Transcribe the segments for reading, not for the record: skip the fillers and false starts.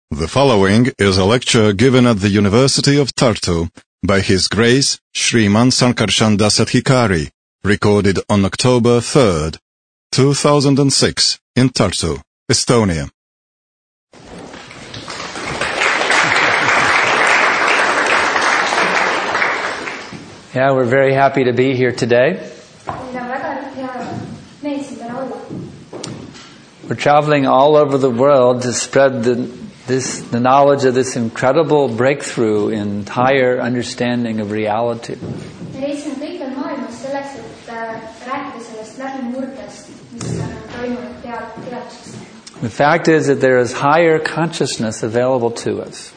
The following is a lecture given at the University of Tartu by His Grace Shriman Sankarshan Dasadhikari, recorded on October 3rd, 2006 in Tartu, Estonia. Yeah, we're very happy to be here today. We're traveling all over the world to spread the knowledge of this incredible breakthrough in higher understanding of reality. The fact is that there is higher consciousness available to us.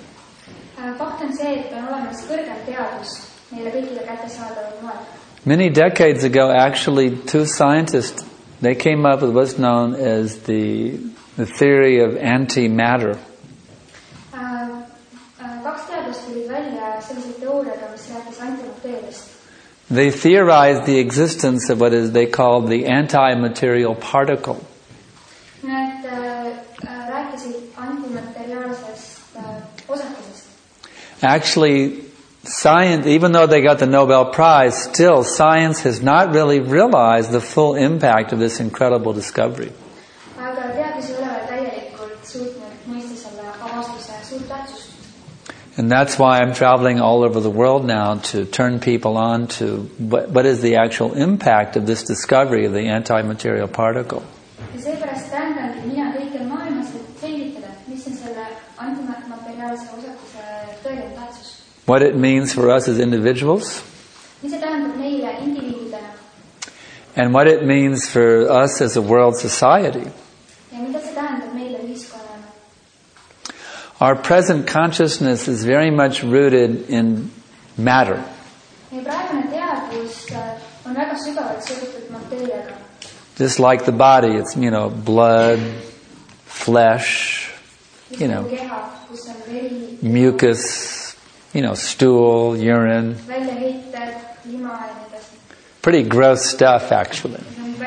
Many decades ago, actually, two scientists, they came up with what's known as the theory of antimatter. They theorized the existence of what is they called the anti-material particle. Actually, science, even though they got the Nobel Prize, still science has not really realized the full impact of this incredible discovery. And that's why I'm traveling all over the world now to turn people on to what is the actual impact of this discovery of the anti-material particle. What it means for us as individuals, and what it means for us as a world society. Our present consciousness is very much rooted in matter. Just like the body, it's, blood, flesh, mucus, stool, urine. Pretty gross stuff, actually.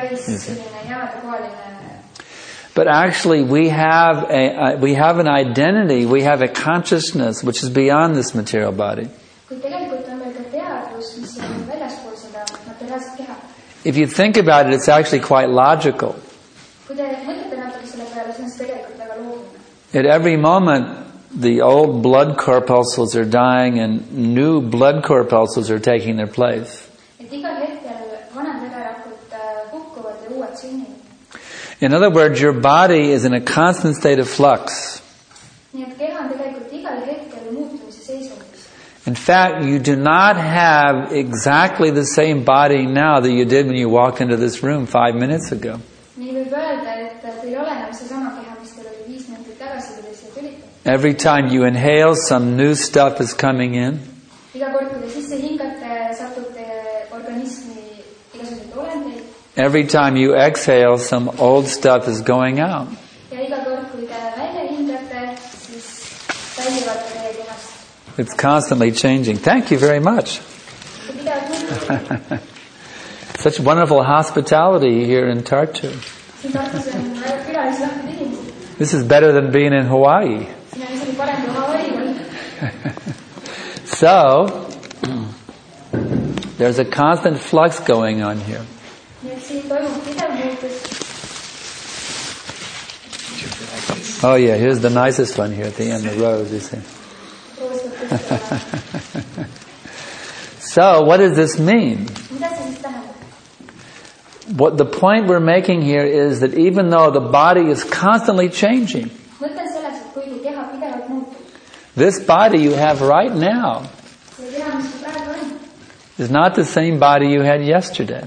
But actually, we have an identity, we have a consciousness which is beyond this material body. If you think about it, it's actually quite logical. At every moment, the old blood corpuscles are dying and new blood corpuscles are taking their place. In other words, your body is in a constant state of flux. In fact, you do not have exactly the same body now that you did when you walked into this room 5 minutes ago. Every time you inhale, some new stuff is coming in. Every time you exhale, some old stuff is going out. It's constantly changing. Thank you very much. Such wonderful hospitality here in Tartu. This is better than being in Hawaii. So, there's a constant flux going on here. Oh yeah, here's the nicest one here at the end, the rose, you see. So, what does this mean? What the point we're making here is that even though the body is constantly changing, this body you have right now is not the same body you had yesterday.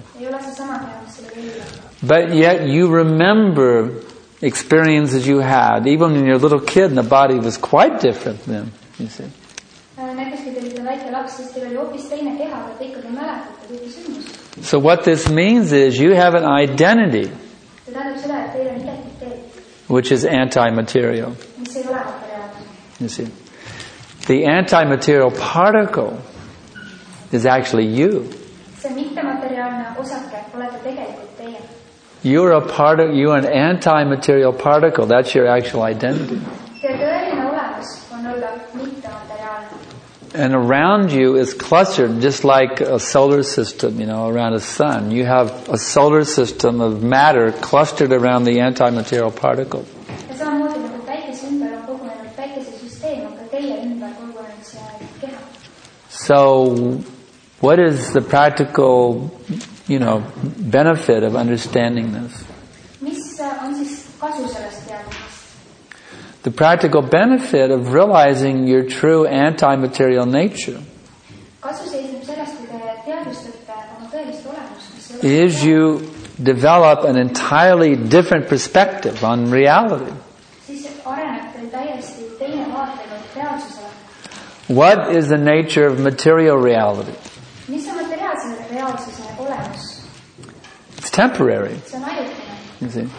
But yet you remember experiences you had. Even when you were a little kid and the body was quite different then, you see. So what this means is you have an identity which is anti-material. You see. The anti-material particle is actually you. You're an anti-material particle. That's your actual identity. olemus on olla mittemateriaalne. And around you is clustered just like a solar system, around a sun. You have a solar system of matter clustered around the antimaterial particle. Ja samamoodi nagu päikese ümber on kogunenud päikesesüsteem, on ka teie ümber kogunenud see keha. So, what is the practical, benefit of understanding this? Mis on siis kasu sellest teadmisest? The practical benefit of realizing your true anti-material nature Kasu seisneb sellest, kui te teadvustate oma tõelist olemust, mis is you develop an entirely different perspective on reality. siis areneb teil täiesti teine vaatepunkt reaalsusele. What is the nature of material reality? Mis on materiaalse reaalsuse olemus? It's temporary. See on ajutine. You see?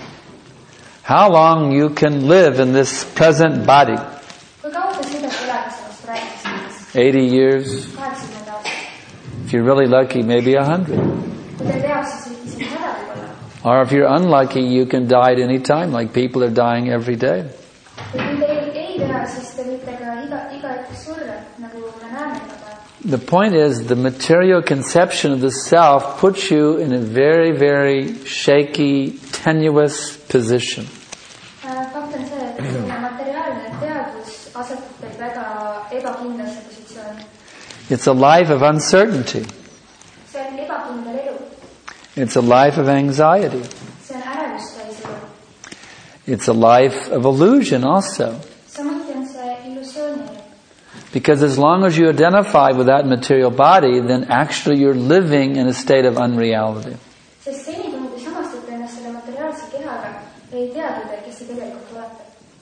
How long you can live in this present body? Kui kaua te suudate elada sellest praegusest? 80 years. 80 aastat. If you're really lucky, maybe 100. Kui teil peaks, siis isegi 100 võib-olla. Or if you're unlucky, you can die at any time, like people are dying every day. Kui teil ei pea, siis te võite ka iga hetk surra, nagu me näeme juba. The point is, the material conception of the self puts you in a very, very shaky, tenuous position. Fakt on see, et selle materiaalne teadvus asetab teid väga ebakindlasse positsiooni. It's a life of uncertainty. See on ebakindel elu. It's a life of anxiety. See on ärevust täis elu. It's a life of illusion also. Samuti on see illusiooni elu. Because as long as you identify with that material body, then actually you're living in a state of unreality. Sest seni, kui te samastate ennast selle materiaalse kehaga, ei teagi te, kes te tegelikult olete.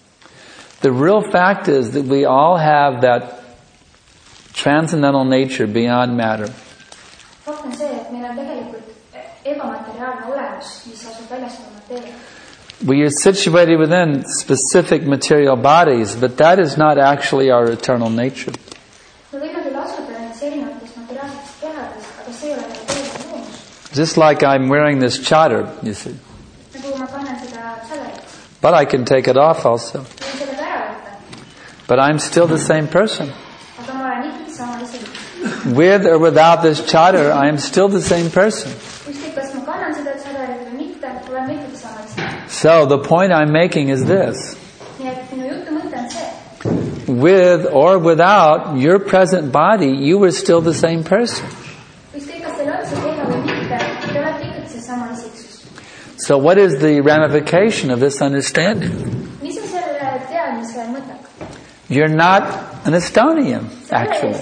The real fact is that we all have that transcendental nature beyond matter. Fakt on see, et meil on tegelikult ebamateriaalne olemus, mis asub väljaspool mateeria. We are situated within specific material bodies, but that is not actually our eternal nature. Me võime küll asuda nendes erinevates materiaalsetes kehades, aga see ei ole meie tõeline loomus. Just like I'm wearing this chadar, you see. Nagu ma kannan seda tšadarit. But I can take it off also. Võin selle ka ära võtta. But I'm still the same person. Aga ma olen ikkagi sama isegi. With or without this chadar, I am still the same person. Ükskõik, kas ma kannan seda tšadarit või mitte, olen ma ikkagi sama isegi. So the point I'm making is this. Nii et minu jutu mõte on see. With or without your present body, you are still the same person. Ükskõik, kas teil on see keha või mitte, te olete ikkagi see sama isiksus. So what is the ramification of this understanding? Mis on selle teadmise mõte? You're not an Estonian, Sa ole actually.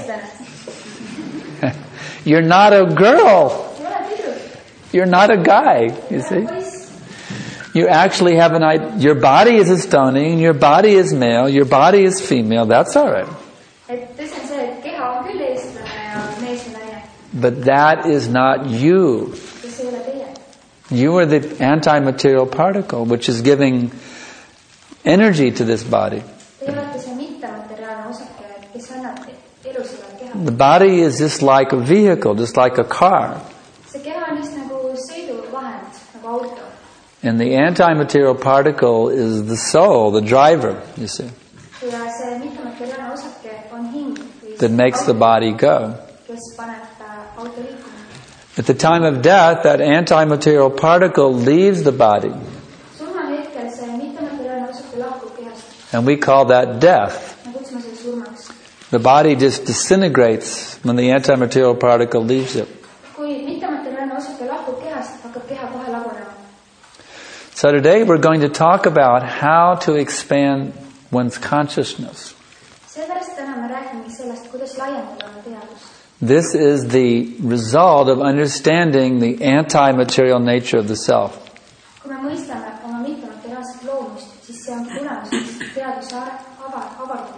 eestlane. You're not a girl. Sa ole tüdruk. You're not a guy, you Sa see. ole poiss. You actually have your body is Estonian, your body is male, your body is female, that's alright. Et tõsi on see, et keha on küll eestlane ja mees ja naine. But that is not you. Ja see ei ole teie. You are the anti-material particle, which is giving energy to this body. Te olete see mittemateriaalne osake, kes annab elu sellele kehale. The body is just like a vehicle, just like a car. See keha on just nagu sõiduvahend, nagu auto. And the anti-material particle is the soul, the driver, you see, Ja see mittemateriaalne osake on hing, that makes the body go. kes paneb auto liikuma. At the time of death, that anti-material particle leaves the body, Surma hetkel see mittemateriaalne osake lahkub kehast. and we call that death. Me kutsume selle surmaks. The body just disintegrates when the anti-material particle leaves it. Kui mittemateriaalne osake lahkub kehast, hakkab keha kohe lagunema. So today we're going to talk about how to expand one's consciousness. Seepärast täna me räägime sellest, kuidas laiendada oma teadvust. This is the result of understanding the anti-material nature of the self. Kui me mõistame oma mittemateriaalset loomust, siis see on tulemuseks teadvuse avardamine.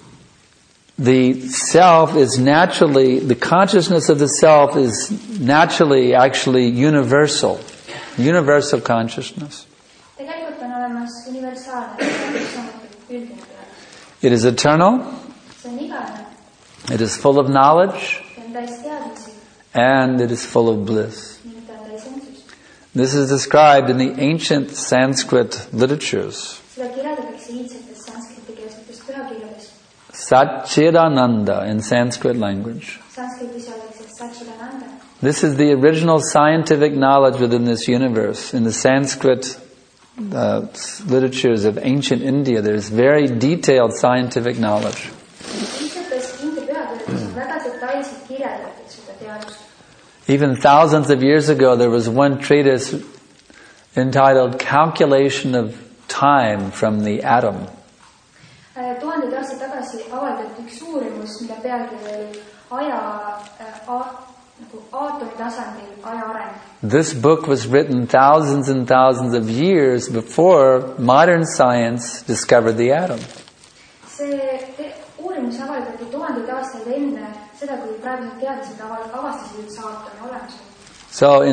The self is naturally, the consciousness of the self is naturally actually universal. Universal consciousness. Tegelikult on olemas universaalne teadvus, samuti üldine teadvus. It is eternal. See on igavene, It is full of knowledge. see on täis teadmisi, And it is full of bliss. ning ta on täis õndsust. This is described in the ancient Sanskrit literatures. Seda kirjeldatakse iidsetes sanskriti keelsetes pühakirjades. keeles. Satchidananda in Sanskrit language. Sanskritis öeldakse Satchidananda. This is the original scientific knowledge within this universe. In the Sanskrit literatures of ancient India, there's very detailed scientific knowledge. Even thousands of years ago, there was one treatise entitled Calculation of Time from the Atom. Tuhandeid aastaid tagasi avaldati üks uurimus, mille pealkiri oli aatomi tasandil aja areng. This book was written thousands and thousands of years before modern science discovered the atom. See uurimus avaldati tuhandeid aastaid enne seda, kui praegused teadlased avastasid üldse aatomi olemasolu. So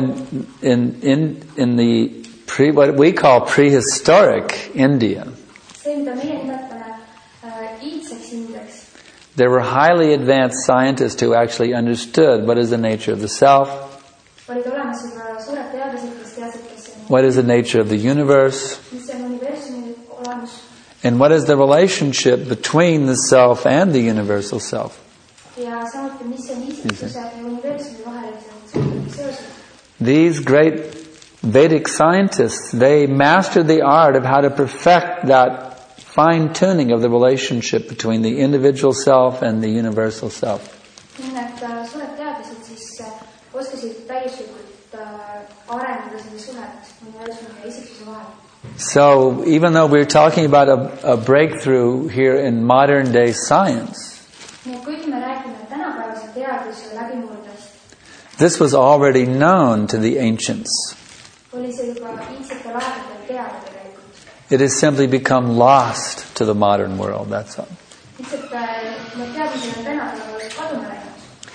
in the what we call prehistoric India, see, mida meie nimetame iidseks Indiaks, there were highly advanced scientists who actually understood what is the nature of the self, olid olemas juba suured teadlased, kes teadsid, kes on what is the nature of the universe, mis on universumi olemus, and what is the relationship between the self and the universal self. Ja samuti, mis on isiksuse ja universumi vahelised seosed. These great Vedic scientists, they mastered the art of how to perfect that fine-tuning of the relationship between the individual self and the universal self. Need suured teadlased siis oskasid täielikult arendada selle suhet universumi ja isiksuse vahel. So, even though we're talking about a breakthrough here in modern day science, kuigi me räägime tänapäevase teaduse läbimurdest, this was already known to the ancients. oli see juba iidsetel aegadel teada tegelikult. It has simply become lost to the modern world, that's all. Lihtsalt need teadmised on tänapäeval kaduma läinud.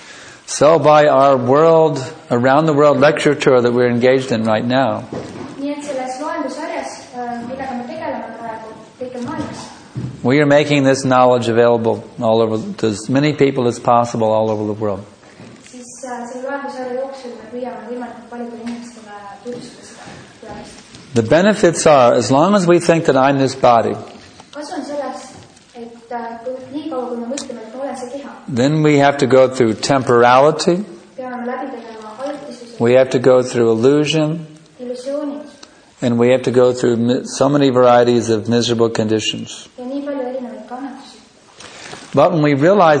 So by our around the world lecture tour that we're engaged in right now, Nii et selles loendusarjas, millega me tegeleme praegu kõikjal maailmas, we are making this knowledge available all over to as many people as possible all over the world. siis selle loendusarja jooksul me püüame võimalikult paljudele inimestele tutvustada seda teadmist. The benefits are, as long as we think that I'm this body, Kasu on selles, et nii kaua kui me mõtleme, et ma olen see keha, then we have to go through temporality, peame me läbi tegema ajutisuse, we have to go through illusion, illusioonid and we have to go through so many varieties of miserable conditions. ja nii palju erinevaid kannatusi. But when we realize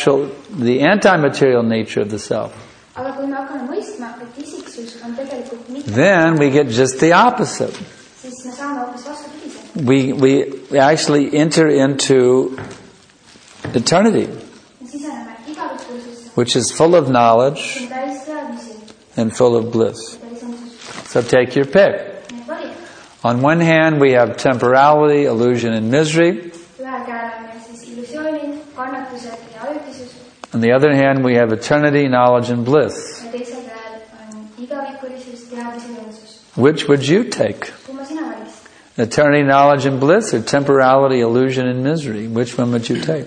the anti-material nature of the self, Aga kui me hakkame mõistma, et isiksus on tegelikult mitte, then we get just the opposite. siis me saame hoopis vastupidise. We actually enter into eternity, Me siseneme igavikusesse, which is full of knowledge mis on täis teadmisi and full of bliss. ja täis õndsust. So take your pick. Need valid. On one hand, we have temporality, illusion, and misery. Ühel käel on meil siis illusioonid, kannatused ja ajutisus, On the other hand, we have eternity, knowledge, and bliss. ja teisel käel on igavikulisus, teadmisi ja õndsust. Which would you take? Kumma sina valiks? Eternity, knowledge, and bliss, or temporality, illusion, and misery? Which one would you take?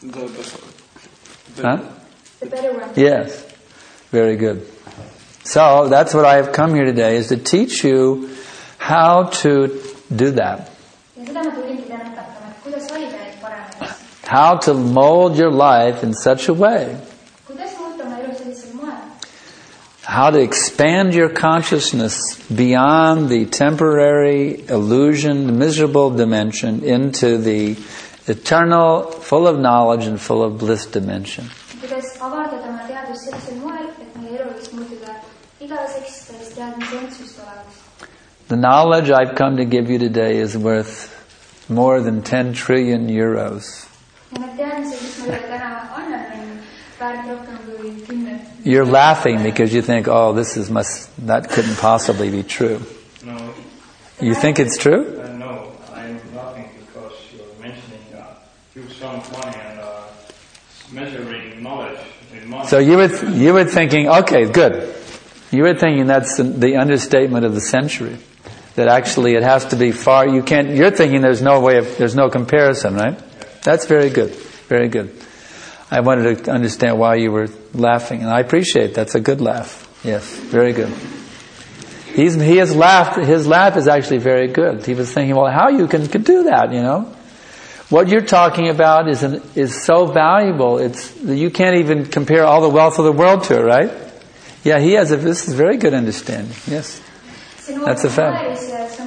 Huh? The better one. Yes. Very good. So, that's what I have come here today, is to teach you how to do that. Ja seda ma tulingi täna õpetama, et kuidas valida neid paremaid. How to mold your life in such a way. Kuidas muuta oma elu sellisel moel? How to expand your consciousness beyond the temporary, illusioned, miserable dimension into the eternal, full of knowledge and full of bliss dimension. Kuidas avardada oma teadvust sellisel moel, et meie elu võiks muutuda igaveseks täis teadmisi ja õndsust olevaks. The knowledge I've come to give you today is worth more than 10 trillion euros. Ja need teadmised, mis ma teile täna annan, on väärt rohkem kui 10. You're laughing because you think, oh, that couldn't possibly be true. No. You think it's true? No, I'm laughing because you're mentioning huge sum of money and measuring knowledge in money. So you were thinking, okay, good. You were thinking that's the understatement of the century. That actually it has to be far, you're thinking there's no comparison, right? That's very good. Very good. I wanted to understand why you were laughing, and I appreciate that's a good laugh. Yes, very good. He has laughed, his laugh is actually very good. He was thinking, well, how you can do that, you know? What you're talking about is so valuable. You can't even compare all the wealth of the world to it, right? Yeah, this is very good understanding. Yes. That's a fact.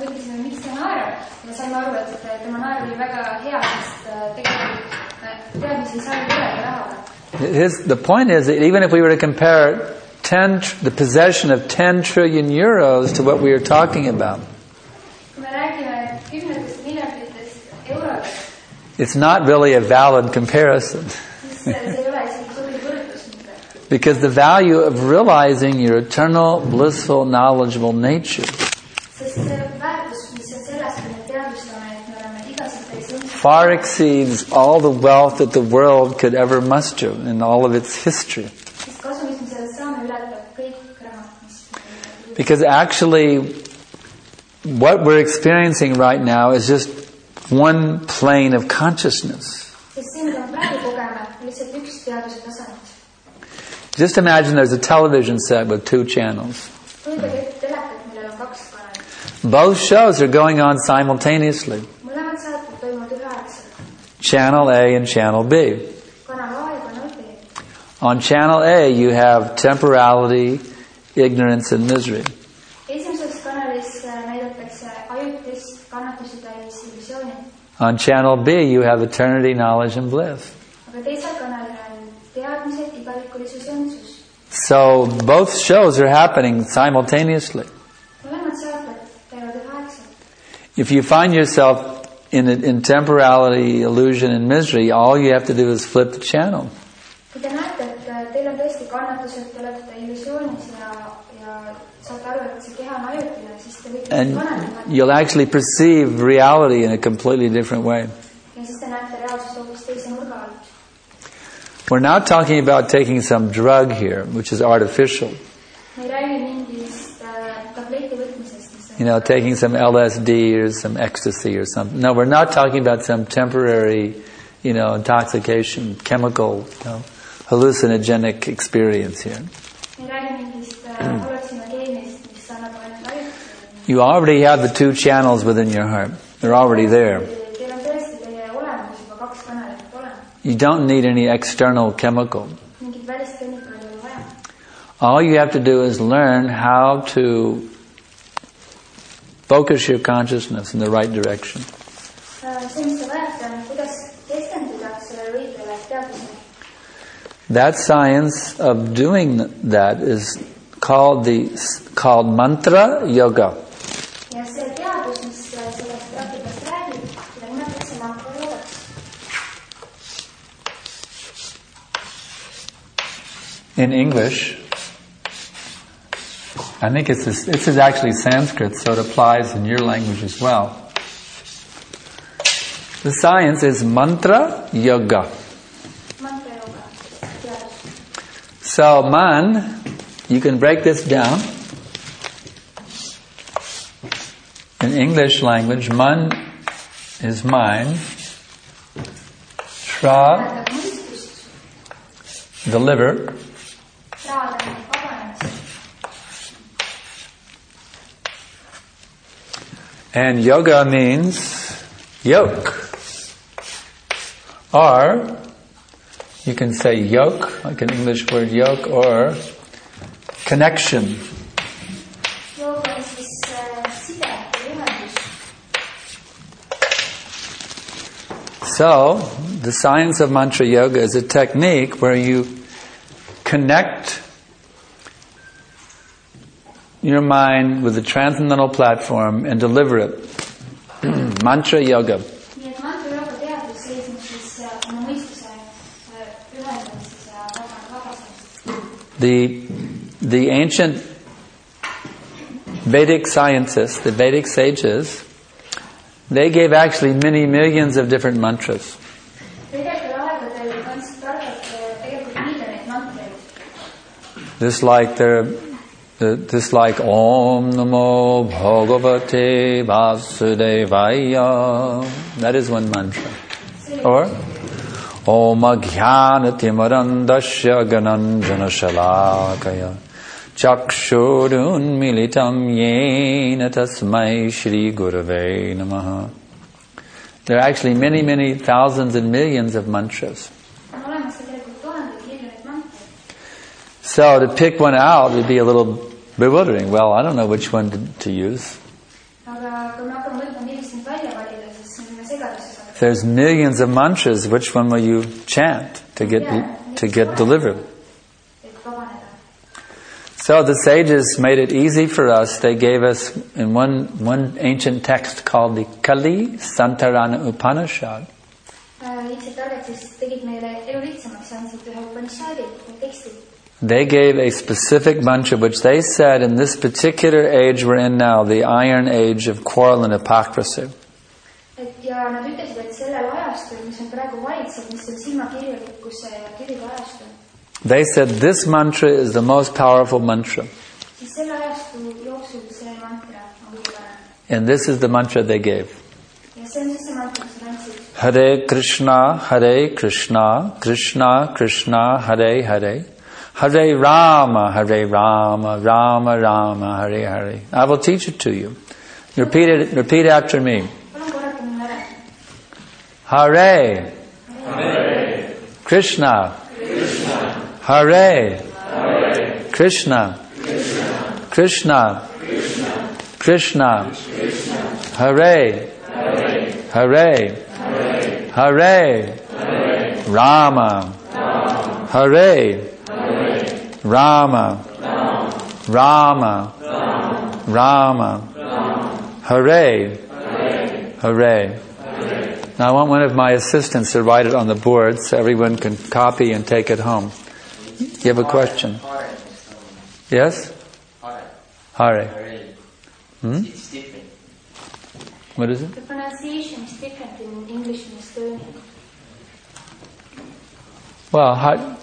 The point is that even if we were to compare the possession of 10 trillion euros to what we are talking about, it's not really a valid comparison. Because the value of realizing your eternal, blissful, knowledgeable nature far exceeds all the wealth that the world could ever muster in all of its history. Because actually, what we're experiencing right now is just one plane of consciousness. Just imagine there's a television set with 2 channels. Both shows are going on simultaneously. Channel A and Channel B. On Channel A you have temporality, ignorance and misery. On Channel B you have eternity, knowledge and bliss. So both shows are happening simultaneously. If you find yourself in temporality, illusion and misery, all you have to do is flip the channel. And you'll actually perceive reality in a completely different way. We're not talking about taking some drug here, which is artificial. Taking some LSD or some ecstasy or something. No, we're not talking about some temporary, intoxication, chemical, hallucinogenic experience here. You already have the 2 channels within your heart. They're already there. You don't need any external chemical. All you have to do is learn how to focus your consciousness in the right direction. That science of doing that is called mantra yoga. In English, I think this is actually Sanskrit, so it applies in your language as well. The science is mantra yoga. So man, you can break this down. In English language, man is mind. Tra, the liver. And yoga means yoke. Or, you can say yoke, like an English word yoke, or connection. So, the science of mantra yoga is a technique where you connect your mind with the transcendental platform and deliver it. Mantra yoga. The ancient Vedic scientists, the Vedic sages, they gave actually many millions of different mantras. Just like Om Namo Bhagavate Vasudevaya. That is one mantra. Or Om Ajnanatimarandasya Gananjana Shalakaya Chakshurun Militam Yena Tasmai Shri Gurave Namaha. There are actually many, many thousands and millions of mantras. on olemas tegelikult tuhandeid miljoneid mantreid. So to pick one out would be a little bewildering. Well, I don't know which one to use. Aga kui me hakkame mõtlema, millist nüüd välja valida, siis me võime segadusse saada. There's millions of mantras. Which one will you chant to get delivered? Et vabaneda. So the sages made it easy for us. They gave us in one ancient text called the Kali Santarana Upanishad. Lihtsalt targad siis tegid meile elu lihtsamaks ja andsid ühe Upanishadi, teksti. They gave a specific mantra which they said in this particular age we're in now, the iron age of quarrel and hypocrisy. Ja nad ütlesid, et sellel ajastul, mis on praegu valitseb, mis on silmakirjalikkuse ja kirjude ajastul, They said this mantra is the most powerful mantra. siis selle ajastu jooksul see mantra on kõige parem. And this is the mantra they gave. Ja see on siis see mantra, mis nad andsid. Hare Krishna, Krishna Krishna, Hare Hare. Hare Rama, Rama Rama, Hare Hare. I will teach it to you. Repeat after me. Palun korrake minu ära. Hare Krishna, Hare Krishna, Krishna Hare Hare Rama, Hare Rama Hare Hare. Now I want one of my assistants to write it on the board so everyone can copy and take it home. You have a question? Yes? Hare. It's different. What is it? The pronunciation is different in English and Estonian. Well,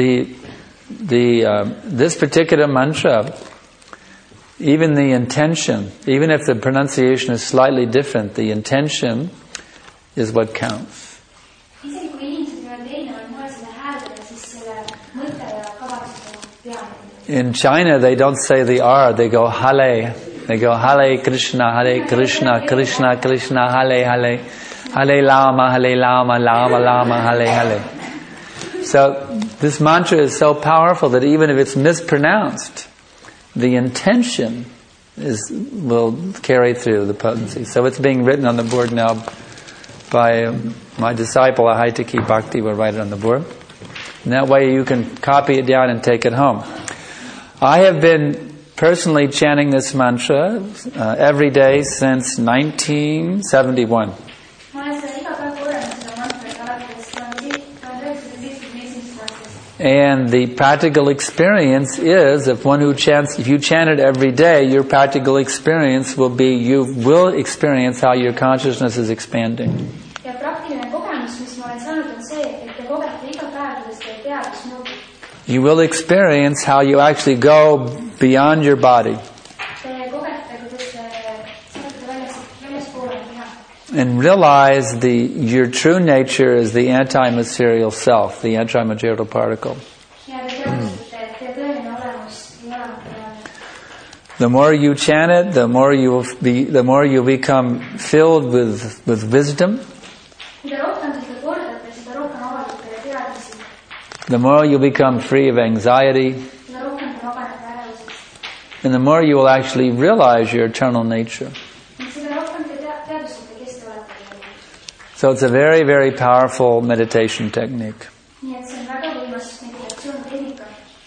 this particular mantra, even the intention, even if the pronunciation is slightly different, the intention is what counts. Isegi kui inimesed võivad erinevad moel seda hääldada, siis selle mõte ja kavatsus on peamine. In China, they don't say the R, they go Hale. They go Hare Krishna, Krishna Krishna, Hare Hare. Hare Lama, Lama, Hare. So this mantra is so powerful that even if it's mispronounced, the intention will carry through the potency. So it's being written on the board now by my disciple, Ahaitaki Bhakti, will write it on the board. And that way you can copy it down and take it home. I have been personally chanting this mantra every day since 1971. Ma olen seda iga päev korranud seda mantrat alates 1971. aastast. And the practical experience is, if you chant it every day, your practical experience will be, you will experience how your consciousness is expanding. Ja praktiline kogemus, mis ma olen saanud, on see, et te kogete iga päev, kuidas teie teadus muutub. You will experience how you actually go beyond your body Te kogete, kuidas te saate väljaspoole teha. and realize your true nature is the anti-material self, the anti-material particle. Ja te teadvustate, et teie tõeline olemus ei ole materiaalne. The more you chant it, the more you become filled with wisdom. Mida rohkem te seda kordate, seda rohkem avaldate teadmisi. The more you become free of anxiety, Seda rohkem te vabanete ärevusest. and the more you will actually realize your eternal nature. Seda rohkem te teadvustate, kes te olete. So it's a very, very powerful meditation technique. Nii et see on väga võimas meditatsioonitehnika.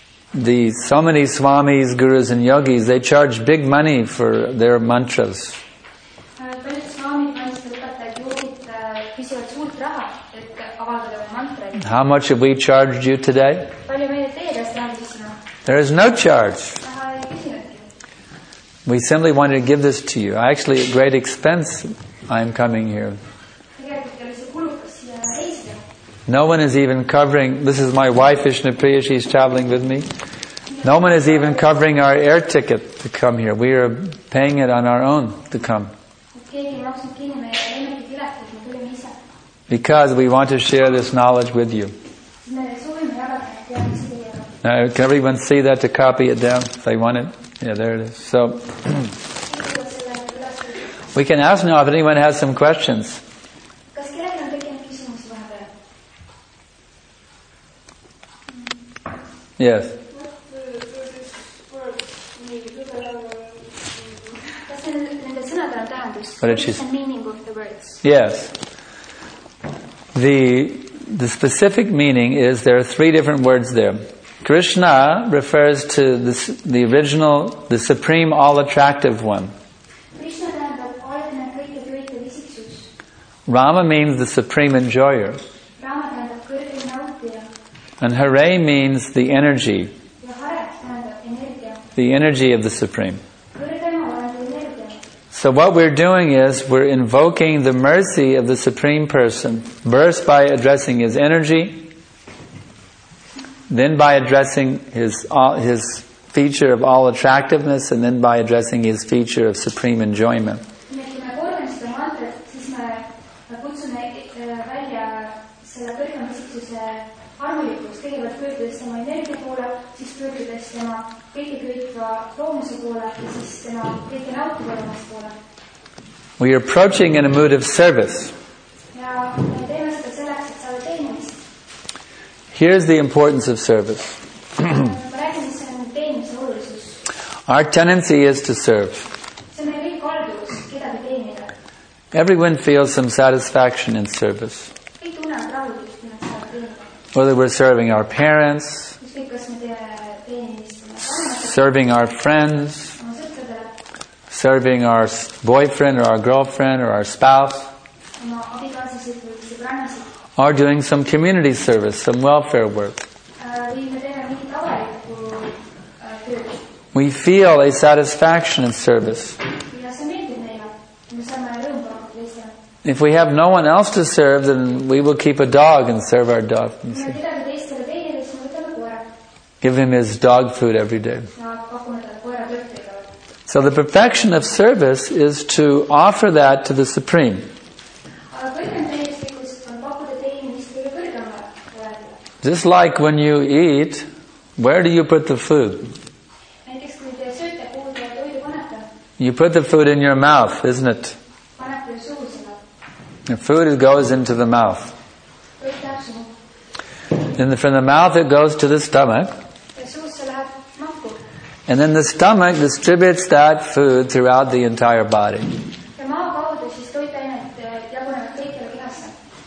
So many swamis, gurus and yogis, they charge big money for their mantras. Paljud svaamid, naised, õpetajad, joogid küsivad suurt raha, et avaldada mantraid. How much have we charged you today? Palju meie teie käest rääkisime? There is no charge. Raha ei küsinudki. We simply wanted to give this to you. Actually, at great expense, I am coming here. Tegelikult oli see kulukas siia reisida. No one is even covering, this is my wife Vishnupriya, she's traveling with me. No one is even covering our air ticket to come here. We are paying it on our own to come. Keegi ei maksnud kinni meie lennukipiletit, me tulime ise. Because we want to share this knowledge with you. Me soovime jagada teadmisi teiega. Now, can everyone see that to copy it down if they want it? Yeah, there it is. So, we can ask now if anyone has some questions. Yes. Kas nendel sõnadel on tähendust? What did What she is the meaning of the words? Yes. The specific meaning is there are three different words there. Krishna refers to the original, the supreme, all-attractive one. Krishna tähendab algne kõike köitev isiksus. Rama means the supreme enjoyer. Rama tähendab kõrgeim nautija. And Hare means the energy, Ja Hare tähendab energia. the energy of the supreme. Kõrgema olev energia. So what we're doing is we're invoking the mercy of the Supreme Person, first by addressing His energy, then by addressing His feature of all attractiveness, and then by addressing His feature of supreme enjoyment. Kui me kordame seda mantrat, siis me kutsume välja selle kõrgema isiksuse armulikkust, kõigepealt pöördudes tema energia poole, siis pöördudes tema kõike köitva loomuse poole ja siis tema kõike nautiva olemast poole. We are approaching in a mood of service. Ja me teeme seda selleks, et saada teenimist. Here's the importance of service. Ma räägin, mis on teenimise olulisus. Our tendency is to serve. See on meie kõik kalduvus, kedagi teenida. Everyone feels some satisfaction in service. Kõik tunnevad rahuldust, kui nad saavad teenida. Whether we're serving our parents, Ükskõik, kas me teeme teenimist oma vanematele, serving our friends, oma sõpradele, serving our boyfriend or our girlfriend or our spouse, oma abikaasasid või sõbrannasid. or doing some community service, some welfare work. Või me teeme mingit avalikku tööd. We feel a satisfaction in service. Ja see meeldib meile. Me saame rõõmu pakkuda teistele. If we have no one else to serve, then we will keep a dog and serve our dog. You Kui me see. kedagi teistele teenida, siis me võtame koera Give him his dog food every day. ja pakume talle koera kõrteid. So the perfection of service is to offer that to the Supreme. Aga kõrgem teenistikkus on pakkuda teenimist kõige kõrgemale koerale. Just like when you eat, where do you put the food? Näiteks kui te sööte, kuhu te toidu panete, You put the food in your mouth, isn't it? panete ju suhu seda. The food goes into the mouth. Toit läheb suhu. Then from the mouth it goes to the stomach. Ja suust see läheb mahku. And then the stomach distributes that food throughout the entire body. Ja maa kaudu siis toitainet jagunevad kõikjale kehasse.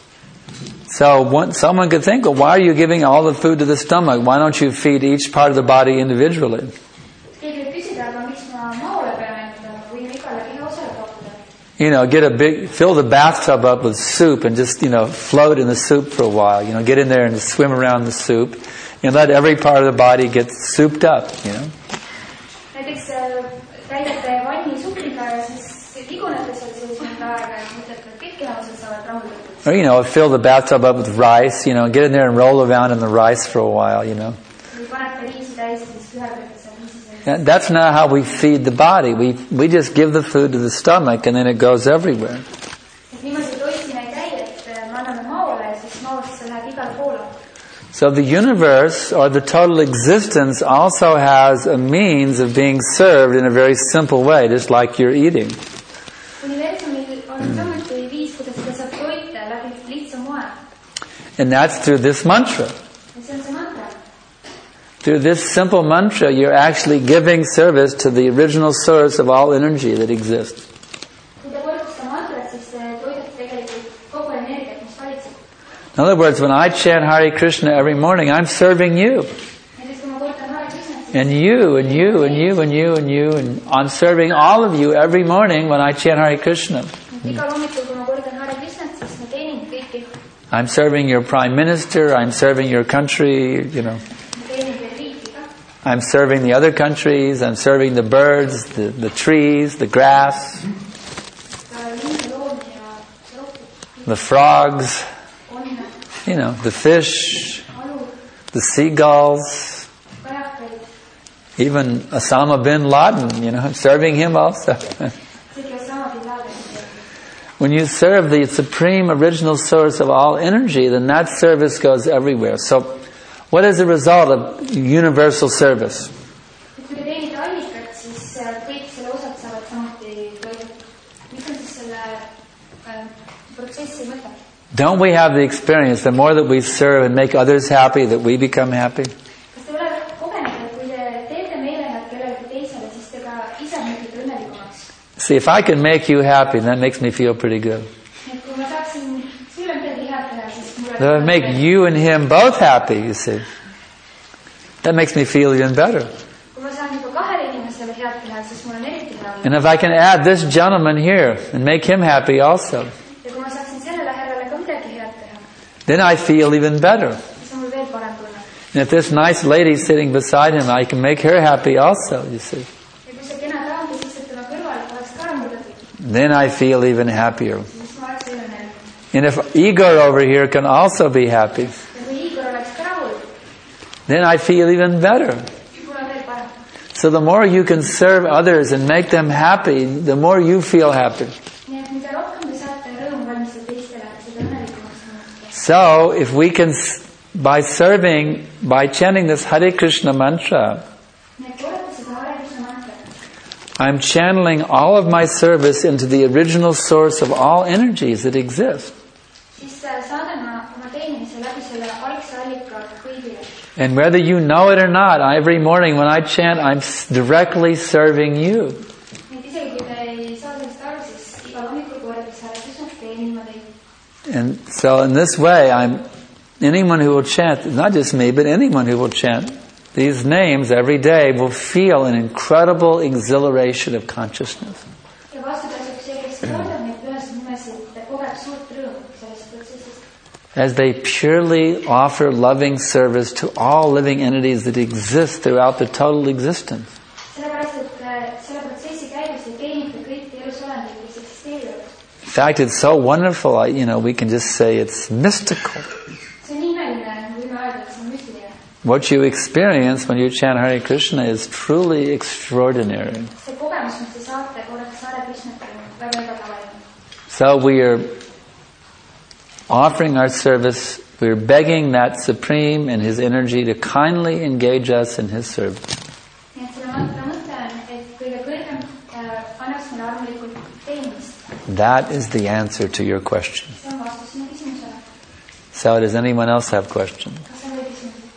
So someone could think, well, why are you giving all the food to the stomach? Why don't you feed each part of the body individually? Keegi võib küsida, aga miks ma maole pean endale, võime igale keha osale pakkuda. You know, fill the bathtub up with soup and just, float in the soup for a while. Get in there and swim around the soup and let every part of the body get souped up, Näiteks täidate vanni supliga ja siis ligunete seal selles mõnda aega ja mõtlete, et kõik kehased saavad rahuldatud. Or, fill the bathtub up with rice, get in there and roll around in the rice for a while, Või panete riisi täis ja siis püherdate seal riisi sees. That's not how we feed the body. We just give the food to the stomach and then it goes everywhere. Et niimoodi toitsime ei käi, et me anname maole ja siis maost see läheb igale poole. So the universe, or the total existence, also has a means of being served in a very simple way, just like you're eating. Universumil on samuti viis, kuidas seda saab toita läbi lihtsa moe. And that's through this mantra. Ja see on see mantra. Through this simple mantra, you're actually giving service to the original source of all energy that exists. Kui te kordate seda mantrat, siis te toidate tegelikult kogu energiat, mis valitseb. In other words, when I chant Hare Krishna every morning, I'm serving you. Näiteks kui ma kordan Hare Krishnat, siis And you, and you, and you, and you, and you, and I'm serving all of you every morning when I chant Hare Krishna. igal hommikul, kui ma kordan Hare Krishnat, siis ma teenin kõiki. I'm serving your prime minister, I'm serving your country, Ma teenin teie riiki ka. I'm serving the other countries, I'm serving the birds, the trees, the grass, Ka linde, loomi ja rohkem. the frogs, On the fish, alu, the seagulls, kajakaid, even Osama bin Laden, I'm serving him also. isegi Osama bin Laden. When you serve the supreme original source of all energy, then that service goes everywhere. So, what is the result of universal service? Et kui te teenite allikat, siis kõik selle osad saavad samuti toidetud. Mis on siis selle protsessi mõte? Don't we have the experience, the more that we serve and make others happy, that we become happy? Kas te See, if I can make you happy, that makes me feel pretty good. et kui ma saaksin sulle midagi head teha, siis mulle That would make you and him both happy, you see. That makes me feel even better. kui ma saan juba kahele inimesele head teha, siis mul on eriti hea. And if I can add this gentleman here and make him happy also, Ja kui ma saaksin sellele härrale ka midagi head teha, then I feel even better. siis on mul veel parem tunne. And if this nice lady sitting beside him, I can make her happy also, you see. Ja kui see kena daam, kes istub tema kõrval, oleks ka midagi, Then I feel even happier. siis ma oleks õnnelik. And if Igor over here can also be happy, Ja kui Igor oleks ka rahul, then I feel even better. siis mul on veel parem. So the more you can serve others and make them happy, the more you feel happy. Nii et mida rohkem te saate rõõmu valmistada teistele, seda õnnelikumaks muutute. So if we can, by serving, by chanting this Hare Krishna mantra, Nii et korrata seda Hare Krishna mantrat. I'm channeling all of my service into the original source of all energies that exist. Siis saadan ma oma teenimise läbi selle algse allika kõigile. And whether you know it or not, every morning when I chant, I'm directly serving you. Nii et isegi kui te ei saa sellest aru, siis igal hommikul korrades Hare Krishnat teenin ma teid. And so in this way, anyone who will chant, not just me, but anyone who will chant these names every day will feel an incredible exhilaration of consciousness. Ja vastutasuks see, kes kordab neid pühasid nimesid, kogeb suurt rõõmu sellest protsessist. As they purely offer loving service to all living entities that exist throughout the total existence. Sellepärast, et selle protsessi käigus te teenite kõiki elusolendeid, kes eksisteerivad. In fact, it's so wonderful, we can just say it's mystical. See on nii imeline, võime öelda, et see on müstiline. What you experience when you chant Hare Krishna is truly extraordinary. See kogemus, mis te saate korrates Hare Krishnat, on väga ebatavaline. So we are offering our service, we're begging that Supreme and His energy to kindly engage us in His service. Nii et selle mantra mõte on, et kõige kõrgem annaks meile armulikult teenimist. That is the answer to your question. See on vastus sinu küsimusele. So does anyone else have questions? Kas on veel küsimusi?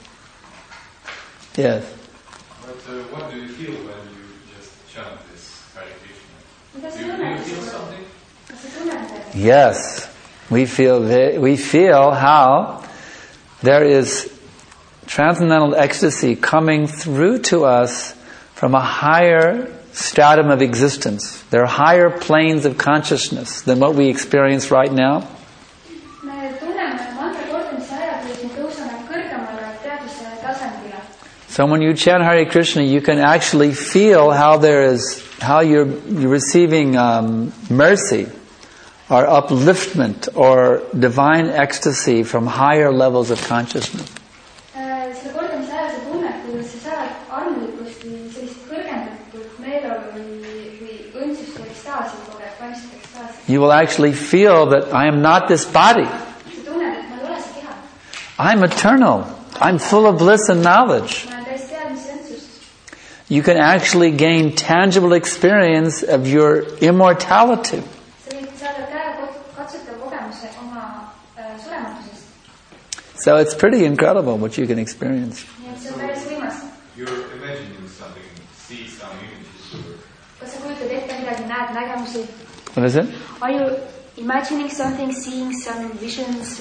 Yes. But what do you feel when you just chant this Hare Krishna? Mida Do sa you tunned? feel something? Kas sa tunned midagi? Yes. We feel how there is transcendental ecstasy coming through to us from a higher stratum of existence. There are higher planes of consciousness than what we experience right now. Me tunneme mantra kordamise ajal, kui me tõuseme kõrgemale teaduse tasandile. So when you chant Hare Krishna, you can actually feel how you're receiving mercy or upliftment or divine ecstasy from higher levels of consciousness. Selle kordamise ajal sa tunned, kuidas sa saad armulikkust või sellist kõrgendatud meeleolu või õndsust või ekstaasi koged, vaimset ekstaasi. You will actually feel that I am not this body. Sa tunned, et ma ei ole see keha. I'm eternal. I'm full of bliss and knowledge. Ma olen täis teadmise õndsust. You can actually gain tangible experience of your immortality. Sa võid saada käega katsutav kogemuse oma surematusest. So it's pretty incredible what you can experience. Nii et see on päris võimas. You're imagining something, see some images or... Kas sa kujutad ette midagi, näed nägemusi? What is it? Are you imagining something, seeing some visions?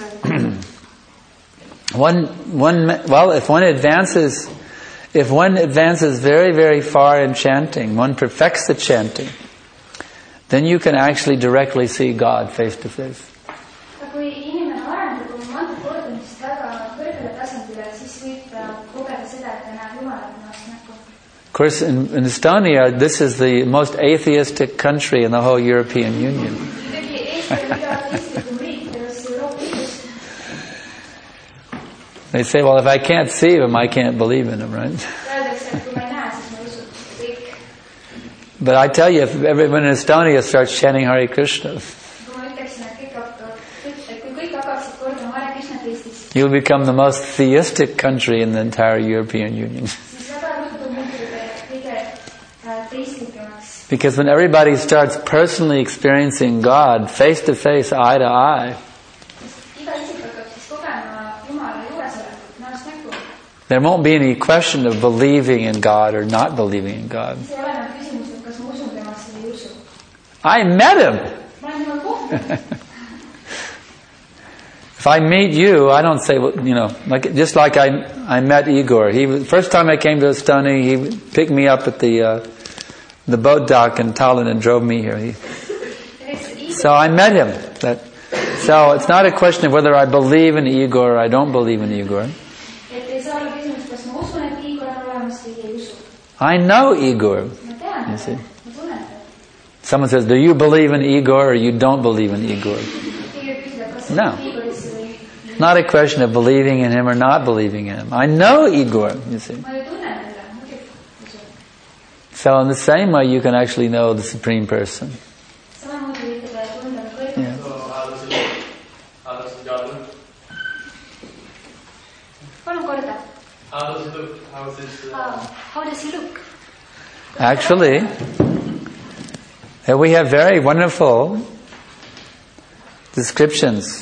If one advances very, very far in chanting, one perfects the chanting, then you can actually directly see God face to face. Kui inimene arendab oma mantra kordamist väga kõrgele tasandile, siis võib kogeda seda, et ta näeb Jumalat ennast näkku. Of course, in Estonia, this is the most atheistic country in the whole European Union. Muidugi Eesti on kõige ateistlikum riik terves Euroopa Liidus. They say, well, if I can't see him, I can't believe in him, right? Öeldakse, et kui ma ei näe, siis ma ei usu kõik. But I tell you, if everyone in Estonia starts chanting Hare Krishna, Kui ma ütleksin, et kui kõik hakkaksid kordama Hare Krishnat Eestis, you'll become the most theistic country in the entire European Union. siis väga ruttu muutub kõige teistlikemaks. Because when everybody starts personally experiencing God face to face, eye to eye, Iga isik hakkab siis kogema Jumala juuresolekut, näost näkku. there won't be any question of believing in God or not believing in God. Siis ei ole enam küsimus, et kas ma usun temasse või ei usu. I met him. ma olen temaga kohtunud. If I meet you, I don't say, just like I met Igor. First time I came to Estonia, he picked me up at the boat dock in Tallinn and drove me here. So I met him. So it's not a question of whether I believe in Igor or I don't believe in Igor. I know Igor. You see. Someone says, do you believe in Igor or you don't believe in Igor? No. Not a question of believing in him or not believing in him. I know Igor, you see. So in the same way you can actually know the Supreme Person. Yeah. So how does God look? How does he look? How does he look? Actually, we have very wonderful descriptions.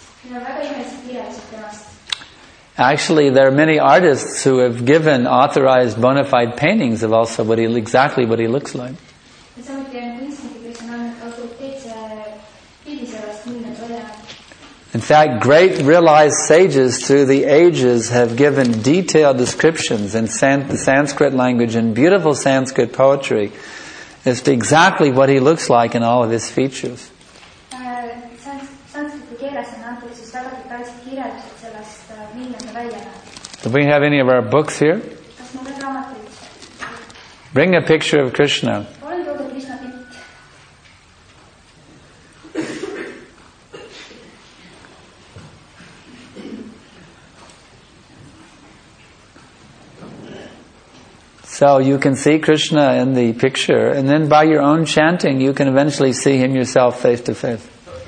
Actually, there are many artists who have given authorized bona fide paintings of also exactly what he looks like. In fact, great realized sages through the ages have given detailed descriptions in the Sanskrit language and beautiful Sanskrit poetry as to exactly what he looks like in all of his features. Do we have any of our books here? Bring a picture of Krishna. So you can see Krishna in the picture, and then by your own chanting you can eventually see him yourself face to face.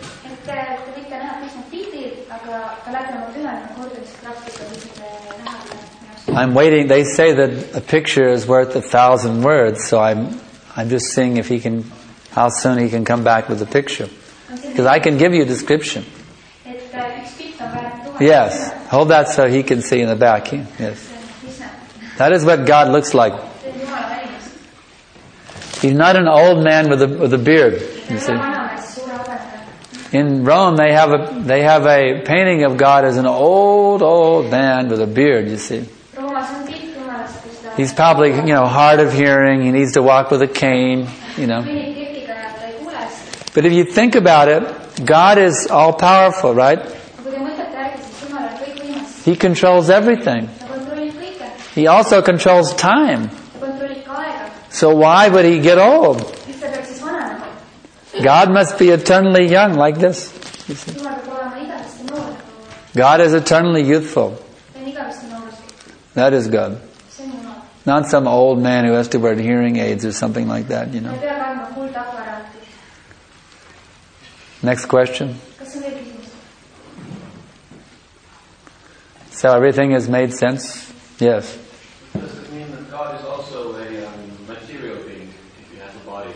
I'm waiting. They say that a picture is worth 1,000 words, so I'm just seeing how soon he can come back with a picture. Because I can give you a description. Yes, hold that so he can see in the back. Yes. That is what God looks like. He's not an old man with a beard. You see. In Rome, they have a painting of God as an old man with a beard. You see. He's probably hard of hearing. He needs to walk with a cane. But if you think about it, God is all powerful, right? He controls everything. He also controls time. So why would he get old? God must be eternally young like this. God is eternally youthful. That is God. Not some old man who has to wear hearing aids or something like that, Next question. So everything has made sense? Yes. Does it mean that God is also a material being if he has a body?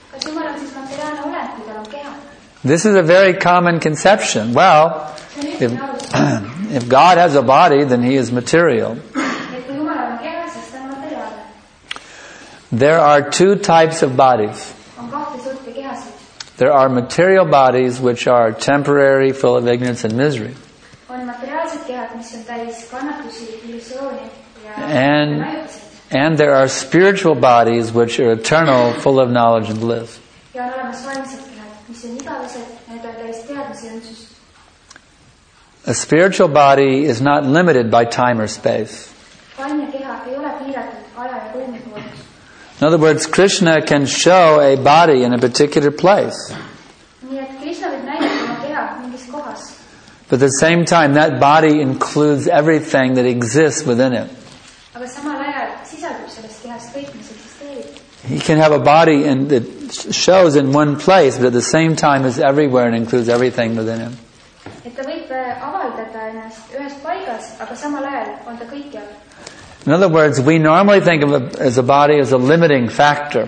This is a very common conception. Well, if God has a body, then he is material. There are two types of bodies. There are material bodies which are temporary, full of ignorance and misery. And there are spiritual bodies which are eternal, full of knowledge and bliss. A spiritual body is not limited by time or space. In other words, Krishna can show a body in a particular place. But at the same time, that body includes everything that exists within it. He can have a body that shows in one place, but at the same time is everywhere and includes everything within him. In other words, we normally think of it as a body as a limiting factor.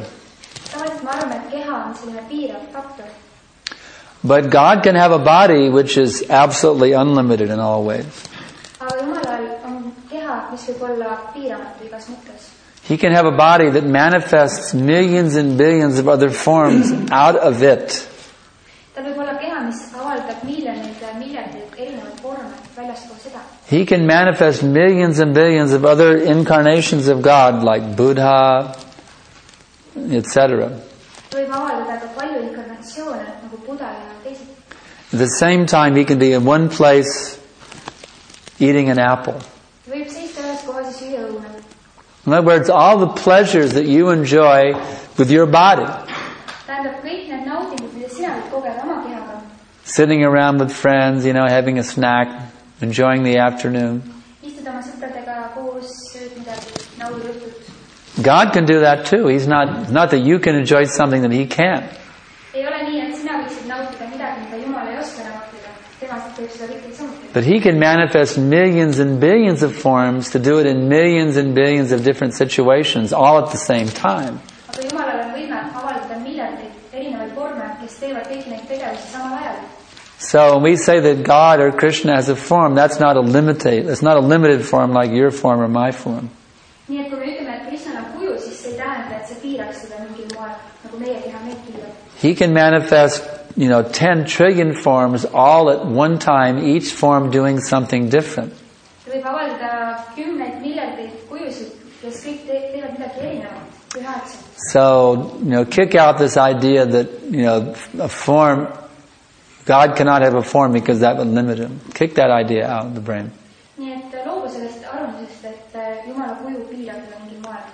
But God can have a body which is absolutely unlimited in all ways. He can have a body that manifests millions and billions of other forms out of it. tal võib olla keha, mis avaldab miljoneid ja miljardeid erinevaid vorme väljaspool seda. He can manifest millions and billions of other incarnations of God, like Buddha, etc. ta võib avaldada ka palju inkarnatsioone nagu Buddha ja teised. At the same time, he can be in one place eating an apple. ta võib seista ühes kohas ja süüa õune. In other words, all the pleasures that you enjoy with your body, tähendab kõik need naudingud, mida sina võid kogeda oma kehaga. sitting around with friends, having a snack, enjoying the afternoon. Istud oma sõpradega koos, sööd midagi, naudid õhtut. God can do that too. It's not that you can enjoy something that He can't. Ei ole nii, et sina võiksid nautida midagi, mida Jumal ei oska nautida. Tema teeb seda kõike samuti. But He can manifest millions and billions of forms to do it in millions and billions of different situations, all at the same time. Aga Jumalal on võime avaldada miljardeid erinevaid vorme, kes teevad kõiki neid tegevusi samal ajal. So when we say that God or Krishna has a form, that's not a limited form like your form or my form. Nii et kui me ütleme, et Krishnal on kuju, siis see ei tähenda, et see piiraks seda mingil moel, nagu meie keha meid piirab. He can manifest, 10 trillion forms all at one time, each form doing something different. Ta võib avaldada 10 miljardeid kujusid, kes kõik teevad midagi erinevat üheaegselt. So, kick out this idea that, a form, God cannot have a form because that would limit Him. Kick that idea out of the brain. Nii et loobu sellest arvamusest, et Jumala kuju piirab teda mingil moel.